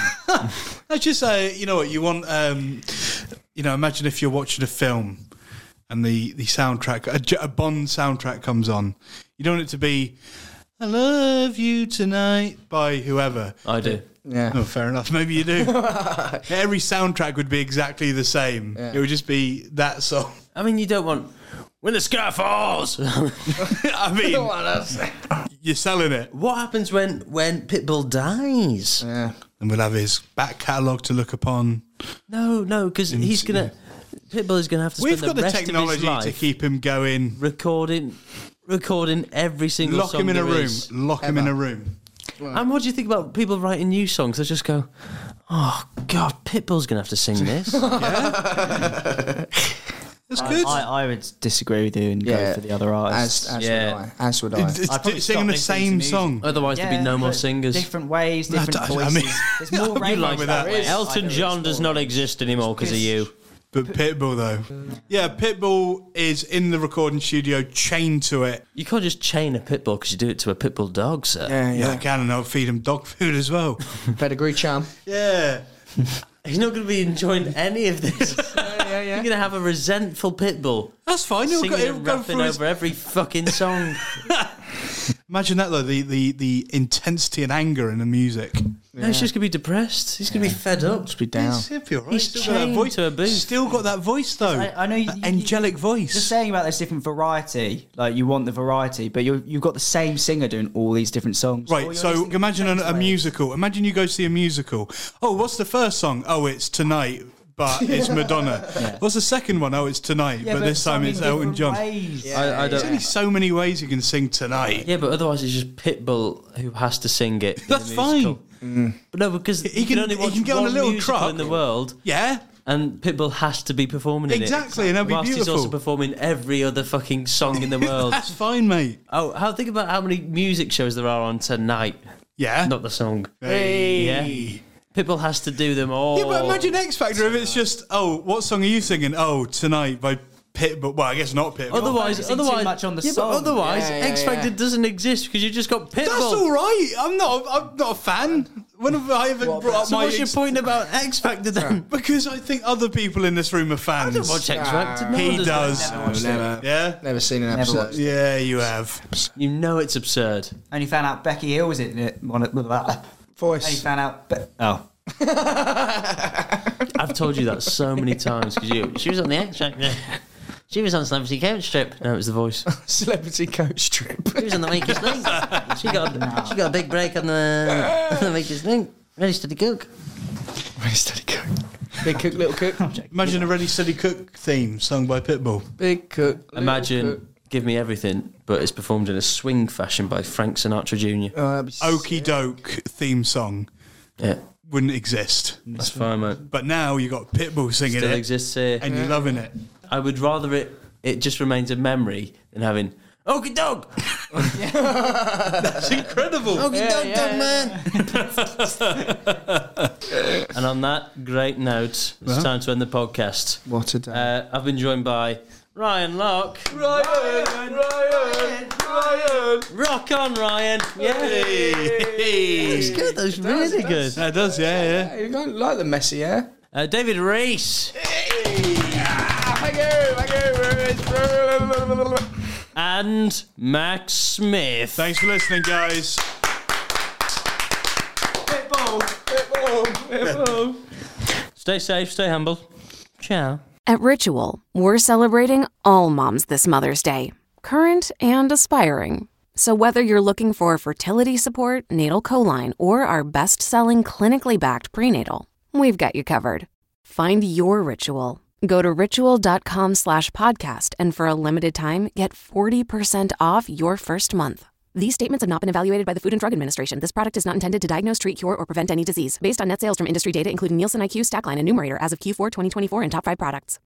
I just say, you know what, you want, imagine if you're watching a film and the soundtrack, a Bond soundtrack comes on. You don't want it to be, I love you tonight by whoever. I do. Yeah. Oh, fair enough. Maybe you do. Every soundtrack would be exactly the same. Yeah. It would just be that song. I mean, you don't want When the Sky Falls. I mean, you're selling it. What happens when Pitbull dies? Yeah. And we'll have his back catalogue to look upon. No, because Pitbull is gonna have to spend the rest of his life. We've got the technology to keep him going. Recording every single song. Lock him in a room. Lock him in a room. And what do you think about people writing new songs? They just go, oh, God, Pitbull's going to have to sing this. Yeah. That's good. I would disagree with you and go for the other artists. As would I. Singing the same song. Otherwise, there'd be no more singers. Different ways, different voices. I mean, there's more range with that. Elton John does not exist anymore because of you. But Pitbull, though. Yeah, Pitbull is in the recording studio, chained to it. You can't just chain a Pitbull because you do it to a Pitbull dog, sir. Yeah, I can, and I'll feed him dog food as well. Pedigree charm. Yeah. He's not going to be enjoying any of this. You're going to have a resentful Pitbull. That's fine. Singing and rapping over every fucking song. Imagine that, though, the intensity and anger in the music. No, he's just going to be depressed. He's going to be fed up. Just be down. He'll be all right. He's chained to a booth. Still got that voice, though. I know angelic voice. You're saying about this different variety, like you want the variety, but you've got the same singer doing all these different songs. Right, so imagine a musical. Imagine you go see a musical. Oh, what's the first song? Oh, it's Tonight but it's Madonna. What's the second one? Oh, it's Tonight, but this time it's Elton John. I There's don't. only so many ways you can sing Tonight. Yeah, but otherwise it's just Pitbull who has to sing it. That's in the musical. fine. But no, because He you can- only he watch can get on a one little musical truck. in the world. Yeah. And Pitbull has to be performing in Exactly, it. and that'll be whilst beautiful. he's also performing every other fucking song in the world. That's fine, mate. Oh, think about how many music shows there are on Tonight. Yeah. Not the song. Hey. Yeah. Pitbull has to do them all. Yeah, but imagine X Factor if it's just, oh, what song are you singing? Oh, Tonight by Pitbull. Well, I guess not Pitbull. Otherwise, too much on the But song. otherwise, Yeah, yeah, X Factor doesn't exist because you just got Pitbull. That's all right. I'm not a fan. When have I ever brought up So my what's your point about X Factor then? Because I think other people in this room are fans. I don't watch X Factor. No He one does. Never. Yeah? Never seen an Never episode. watched it. Yeah, you have. You know it's absurd. Only found out Becky Hill was in it. Only Voice. found out. Oh. I've told you that so many times because she was on the X Factor. She was on Celebrity Coach Trip. No, it was The Voice. Celebrity coach trip. She was on The Weakest Link. She got a big break on the Weakest Link. Ready, Steady, Cook. Ready, Steady, Cook. Big Cook, Little Cook. Imagine a Ready, Steady, Cook theme sung by Pitbull. Big Cook. Little Imagine Cook. Give Me Everything, but it's performed in a swing fashion by Frank Sinatra Jr. Oh, that'd be Okie Doke theme song Yeah, wouldn't exist. that's fine, mate. But now you got Pitbull singing Still it. exists here. And you're loving it. I would rather it just remains a memory than having Okie Doke. That's incredible. Okie Doke, man. And on that great note, it's time to end the podcast. What a day. I've been joined by Ryan Locke. Ryan. Rock on, Ryan. Yeah. That's good. That's really good. That does, yeah. Hey, you don't like the messy hair? David Reese. And Max Smith. Thanks for listening, guys. Stay safe, stay humble. Ciao. At Ritual, we're celebrating all moms this Mother's Day, current and aspiring. So whether you're looking for fertility support, natal choline, or our best-selling clinically backed prenatal, we've got you covered. Find your Ritual. Go to ritual.com/podcast and for a limited time, get 40% off your first month. These statements have not been evaluated by the Food and Drug Administration. This product is not intended to diagnose, treat, cure, or prevent any disease. Based on net sales from industry data, including Nielsen IQ, Stackline, and Numerator as of Q4 2024 and top 5 products.